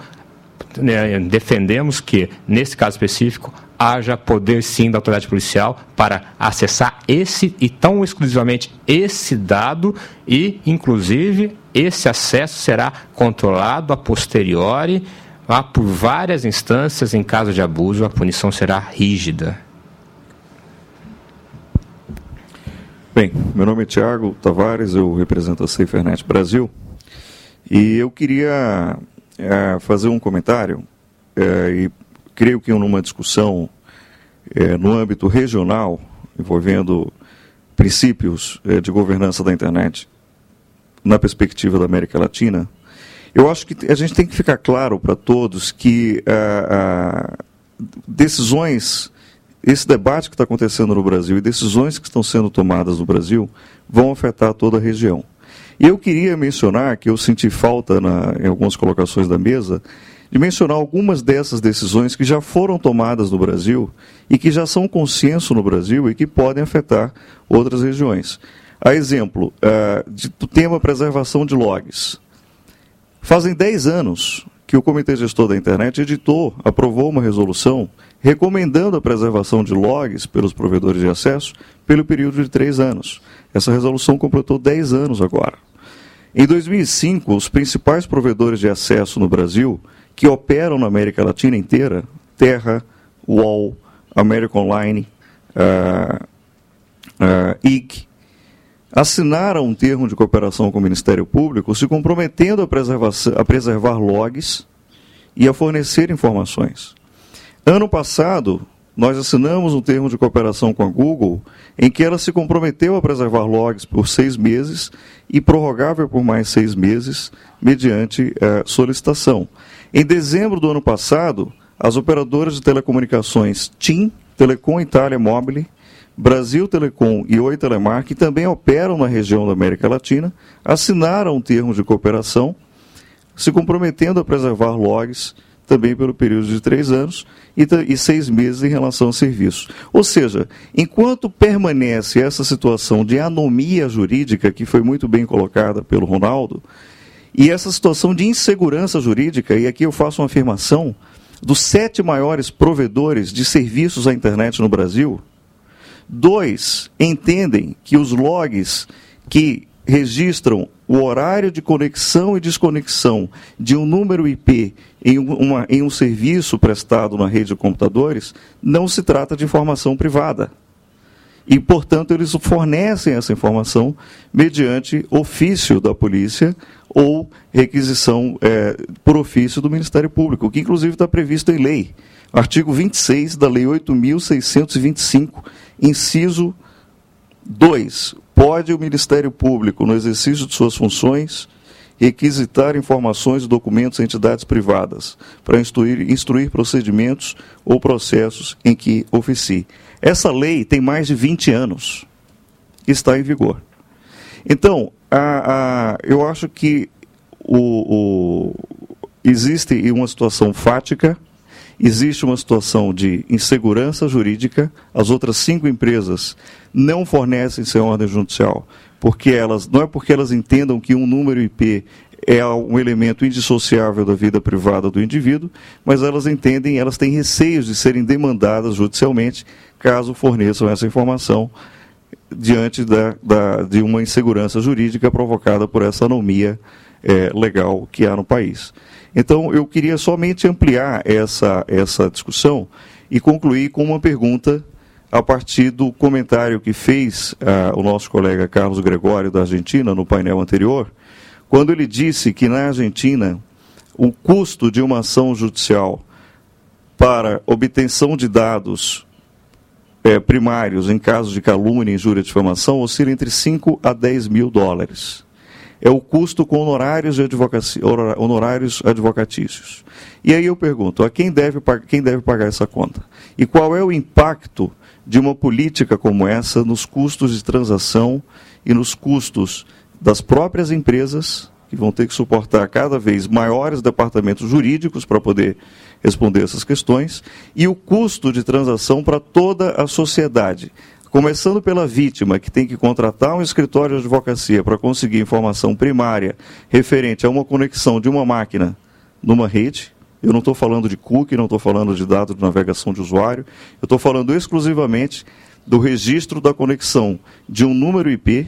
defendemos que, nesse caso específico, haja poder sim da autoridade policial para acessar esse, e tão exclusivamente esse dado, e inclusive esse acesso será controlado a posteriori, ah, por várias instâncias. Em caso de abuso, a punição será rígida. Bem, meu nome é Tiago Tavares, eu represento a SaferNet Brasil, e eu queria É, fazer um comentário, é, e creio que numa discussão é, no âmbito regional, envolvendo princípios é, de governança da internet, na perspectiva da América Latina, eu acho que a gente tem que ficar claro para todos que a, a, decisões, esse debate que está acontecendo no Brasil e decisões que estão sendo tomadas no Brasil vão afetar toda a região. E eu queria mencionar, que eu senti falta na, em algumas colocações da mesa, de mencionar algumas dessas decisões que já foram tomadas no Brasil e que já são consenso no Brasil e que podem afetar outras regiões. A exemplo, uh, de, do tema preservação de logs. Fazem dez anos que o Comitê Gestor da Internet editou, aprovou uma resolução recomendando a preservação de logs pelos provedores de acesso pelo período de três anos. Essa resolução completou dez anos agora. Em dois mil e cinco, os principais provedores de acesso no Brasil, que operam na América Latina inteira, Terra, U O L, America Online, uh, uh, I C, assinaram um termo de cooperação com o Ministério Público, se comprometendo a, a preservar logs e a fornecer informações. Ano passado, nós assinamos um termo de cooperação com a Google, em que ela se comprometeu a preservar logs por seis meses e prorrogável por mais seis meses, mediante uh, solicitação. Em dezembro do ano passado, as operadoras de telecomunicações TIM, Telecom Italia Mobile, Brasil Telecom e Oi Telemar, que também operam na região da América Latina, assinaram um termo de cooperação, se comprometendo a preservar logs também pelo período de três anos e, e seis meses em relação ao serviço. Ou seja, enquanto permanece essa situação de anomia jurídica, que foi muito bem colocada pelo Ronaldo, e essa situação de insegurança jurídica, e aqui eu faço uma afirmação, dos sete maiores provedores de serviços à internet no Brasil, dois entendem que os logs que registram o horário de conexão e desconexão de um número I P em, uma, em um serviço prestado na rede de computadores não se trata de informação privada. E, portanto, eles fornecem essa informação mediante ofício da polícia ou requisição é, por ofício do Ministério Público, que inclusive está previsto em lei. Artigo vinte e seis da Lei oito mil seiscentos e vinte e cinco, inciso dois. Pode o Ministério Público, no exercício de suas funções, requisitar informações e documentos a entidades privadas para instruir, instruir procedimentos ou processos em que oficie. Essa lei tem mais de vinte anos e está em vigor. Então, a, a, eu acho que o, o, existe uma situação fática, existe uma situação de insegurança jurídica. As outras cinco empresas não fornecem sem ordem judicial, porque elas, não é porque elas entendam que um número I P é um elemento indissociável da vida privada do indivíduo, mas elas entendem, elas têm receios de serem demandadas judicialmente caso forneçam essa informação diante da, da, de uma insegurança jurídica provocada por essa anomia é, legal que há no país. Então, eu queria somente ampliar essa, essa discussão e concluir com uma pergunta a partir do comentário que fez ah, o nosso colega Carlos Gregório, da Argentina, no painel anterior, quando ele disse que na Argentina o custo de uma ação judicial para obtenção de dados é, primários em caso de calúnia, injúria e difamação oscila entre cinco a dez mil dólares. É o custo com honorários, de advocacia, honorários advocatícios. E aí eu pergunto, a quem deve, quem deve pagar essa conta? E qual é o impacto de uma política como essa nos custos de transação e nos custos das próprias empresas, que vão ter que suportar cada vez maiores departamentos jurídicos para poder responder essas questões, e o custo de transação para toda a sociedade, começando pela vítima, que tem que contratar um escritório de advocacia para conseguir informação primária referente a uma conexão de uma máquina numa rede. Eu não estou falando de cookie, não estou falando de dados de navegação de usuário, eu estou falando exclusivamente do registro da conexão de um número I P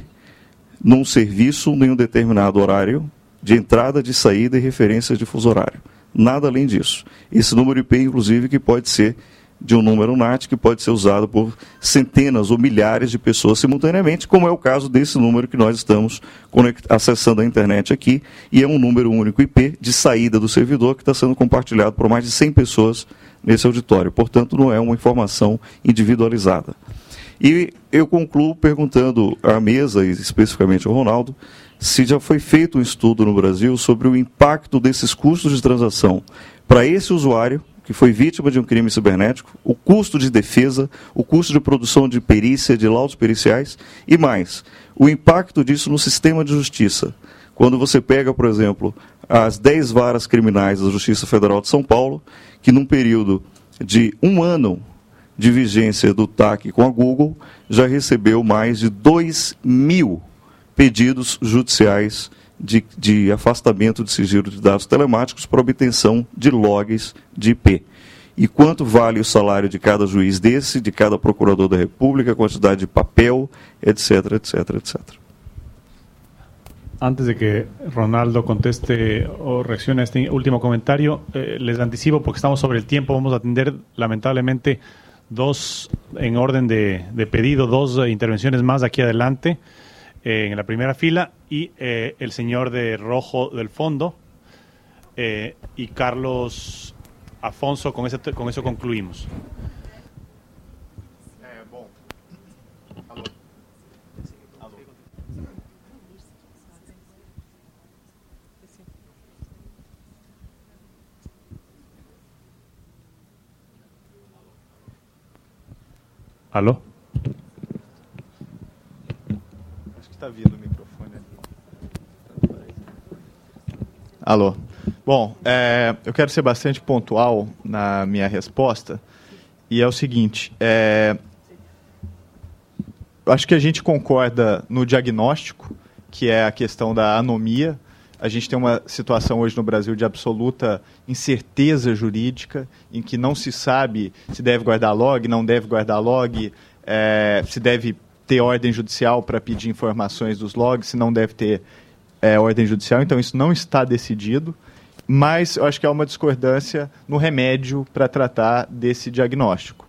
num serviço em um determinado horário de entrada, de saída e referência de fuso horário. Nada além disso. Esse número I P, inclusive, que pode ser de um número N A T, que pode ser usado por centenas ou milhares de pessoas simultaneamente, como é o caso desse número que nós estamos acessando a internet aqui, e é um número único I P de saída do servidor que está sendo compartilhado por mais de cem pessoas nesse auditório. Portanto, não é uma informação individualizada. E eu concluo perguntando à mesa, e especificamente ao Ronaldo, se já foi feito um estudo no Brasil sobre o impacto desses custos de transação para esse usuário, que foi vítima de um crime cibernético, o custo de defesa, o custo de produção de perícia, de laudos periciais, e mais, o impacto disso no sistema de justiça. Quando você pega, por exemplo, as dez varas criminais da Justiça Federal de São Paulo, que num período de um ano de vigência do T A C com a Google, já recebeu mais de dois mil pedidos judiciais de, de afastamento de sigilo de dados telemáticos para obtenção de logs de I P. E quanto vale o salário de cada juiz desse, de cada procurador da República, a quantidade de papel, etc, etc, etcétera. Antes de que Ronaldo conteste o reaccione a este último comentario, eh, les anticipo, porque estamos sobre el tiempo, vamos a atender lamentablemente dos, en orden de, de pedido, dos eh, intervenciones más aquí adelante, eh, en la primera fila, y eh, el señor de rojo del fondo, eh, y Carlos Afonso, con, ese, con eso concluimos. Alô? Acho que está vindo o microfone ali. Alô. Bom, é, eu quero ser bastante pontual na minha resposta. E é o seguinte, é, eu acho que a gente concorda no diagnóstico, que é a questão da anomia. A gente tem uma situação hoje no Brasil de absoluta incerteza jurídica, em que não se sabe se deve guardar log, não deve guardar log, é, se deve ter ordem judicial para pedir informações dos logs, se não deve ter é, ordem judicial. Então, isso não está decidido. Mas eu acho que há uma discordância no remédio para tratar desse diagnóstico.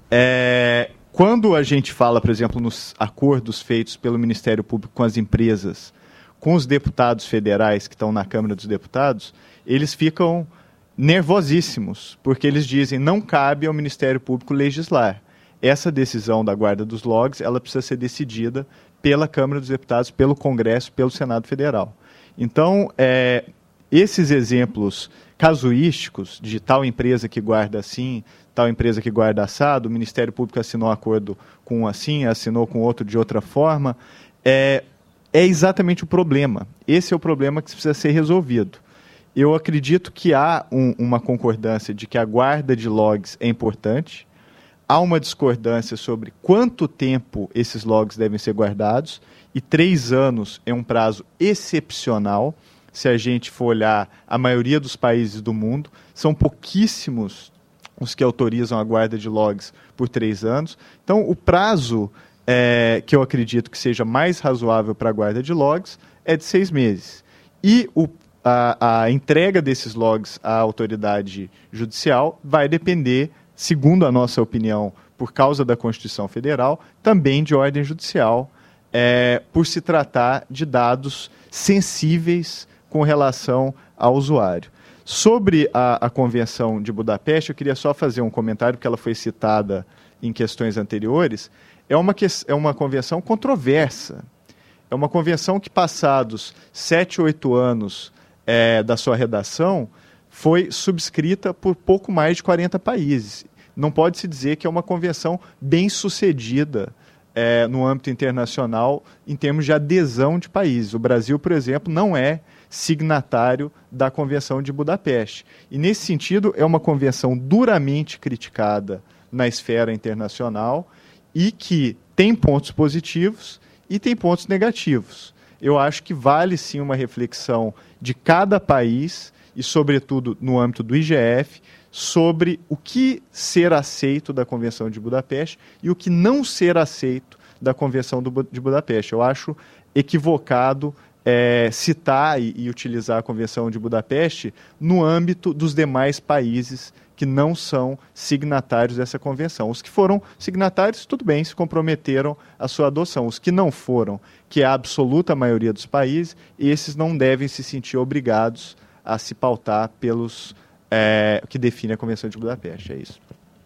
É, quando a gente fala, por exemplo, nos acordos feitos pelo Ministério Público com as empresas, com os deputados federais que estão na Câmara dos Deputados, eles ficam nervosíssimos, porque eles dizem que não cabe ao Ministério Público legislar. Essa decisão da guarda dos logs, ela precisa ser decidida pela Câmara dos Deputados, pelo Congresso, pelo Senado Federal. Então, é... esses exemplos casuísticos de tal empresa que guarda assim, tal empresa que guarda assado, o Ministério Público assinou um acordo com um assim, assinou com outro de outra forma, é, é exatamente o problema. Esse é o problema que precisa ser resolvido. Eu acredito que há um, uma concordância de que a guarda de logs é importante, há uma discordância sobre quanto tempo esses logs devem ser guardados, e três anos é um prazo excepcional. Se a gente for olhar a maioria dos países do mundo, são pouquíssimos os que autorizam a guarda de logs por três anos. Então, o prazo é, que eu acredito que seja mais razoável para a guarda de logs é de seis meses. E o, a, a entrega desses logs à autoridade judicial vai depender, segundo a nossa opinião, por causa da Constituição Federal, também de ordem judicial, é, por se tratar de dados sensíveis com relação ao usuário. Sobre a, a Convenção de Budapeste, eu queria só fazer um comentário, porque ela foi citada em questões anteriores. É uma, que, é uma convenção controversa. É uma convenção que, passados sete, oito anos é, da sua redação, foi subscrita por pouco mais de quarenta países. Não pode-se dizer que é uma convenção bem-sucedida é, no âmbito internacional em termos de adesão de países. O Brasil, por exemplo, não é signatário da Convenção de Budapeste. E, nesse sentido, é uma convenção duramente criticada na esfera internacional e que tem pontos positivos e tem pontos negativos. Eu acho que vale, sim, uma reflexão de cada país e, sobretudo, no âmbito do I G F, sobre o que ser aceito da Convenção de Budapeste e o que não ser aceito da Convenção do, de Budapeste. Eu acho equivocado É, citar e, e utilizar a Convenção de Budapeste no âmbito dos demais países que não são signatários dessa convenção. Os que foram signatários, tudo bem, se comprometeram a sua adoção. Os que não foram, que é a absoluta maioria dos países, esses não devem se sentir obrigados a se pautar pelos é, que define a Convenção de Budapeste. É isso.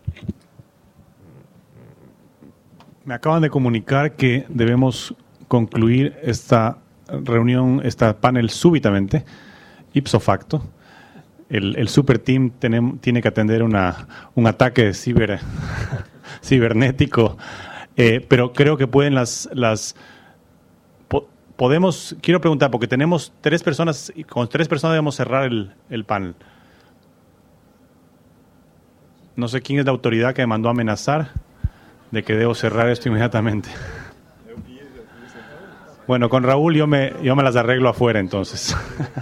Me acaban de comunicar que debemos concluir esta reunión, esta panel súbitamente, ipso facto. El, el super team tenem, tiene que atender una, un ataque ciber, cibernético, eh, pero creo que pueden las... las po, podemos, quiero preguntar, porque tenemos tres personas, y con tres personas debemos cerrar el, el panel. No sé quién es la autoridad que me mandó a amenazar de que debo cerrar esto inmediatamente. Bueno, con Raúl yo me, yo me las arreglo afuera, entonces.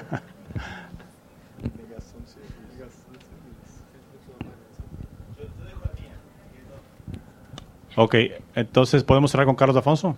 Ok, entonces, ¿podemos cerrar con Carlos Afonso?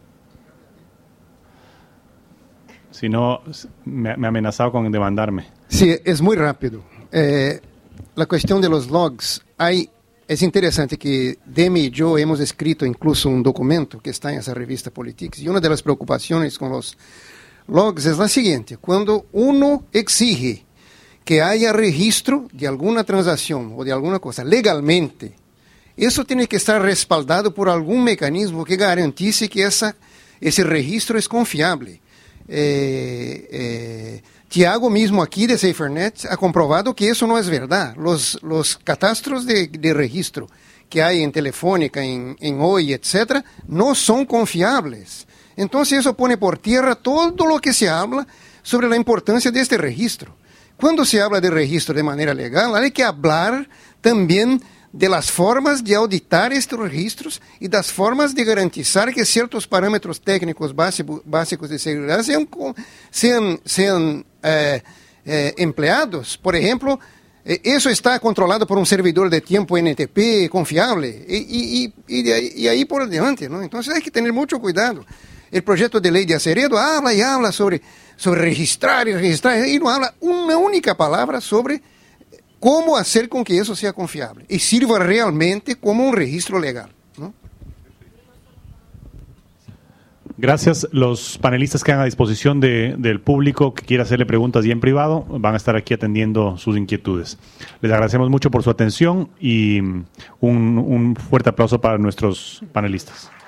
Si no, me, me ha amenazado con demandarme. Sí, es muy rápido. Eh, la cuestión de los logs, hay... Es interesante que Demi y yo hemos escrito incluso un documento que está en esa revista Politics, y una de las preocupaciones con los logs es la siguiente: cuando uno exige que haya registro de alguna transacción o de alguna cosa legalmente, eso tiene que estar respaldado por algún mecanismo que garantice que esa, ese registro es confiable. Eh, eh, Tiago mismo aquí de SaferNet ha comprobado que eso no es verdad. Los, los catastros de, de registro que hay en Telefónica, en, en Oi, etcétera, no son confiables. Entonces eso pone por tierra todo lo que se habla sobre la importancia de este registro. Cuando se habla de registro de manera legal, hay que hablar también de las formas de auditar estos registros y das formas de garantizar que ciertos parámetros técnicos básico, básicos de seguridad sean, sean, sean eh, eh, empleados. Por ejemplo, eh, eso está controlado por un servidor de tiempo N T P confiable y, y, y, y, de ahí, y ahí por adelante, ¿no? Entonces hay que tener mucho cuidado. El proyecto de ley de Aceredo habla y habla sobre, sobre registrar y registrar y no habla una única palabra sobre cómo hacer con que eso sea confiable y sirva realmente como un registro legal, ¿no? Gracias. Los panelistas quedan a disposición de, del público que quiera hacerle preguntas y en privado van a estar aquí atendiendo sus inquietudes. Les agradecemos mucho por su atención y un, un fuerte aplauso para nuestros panelistas.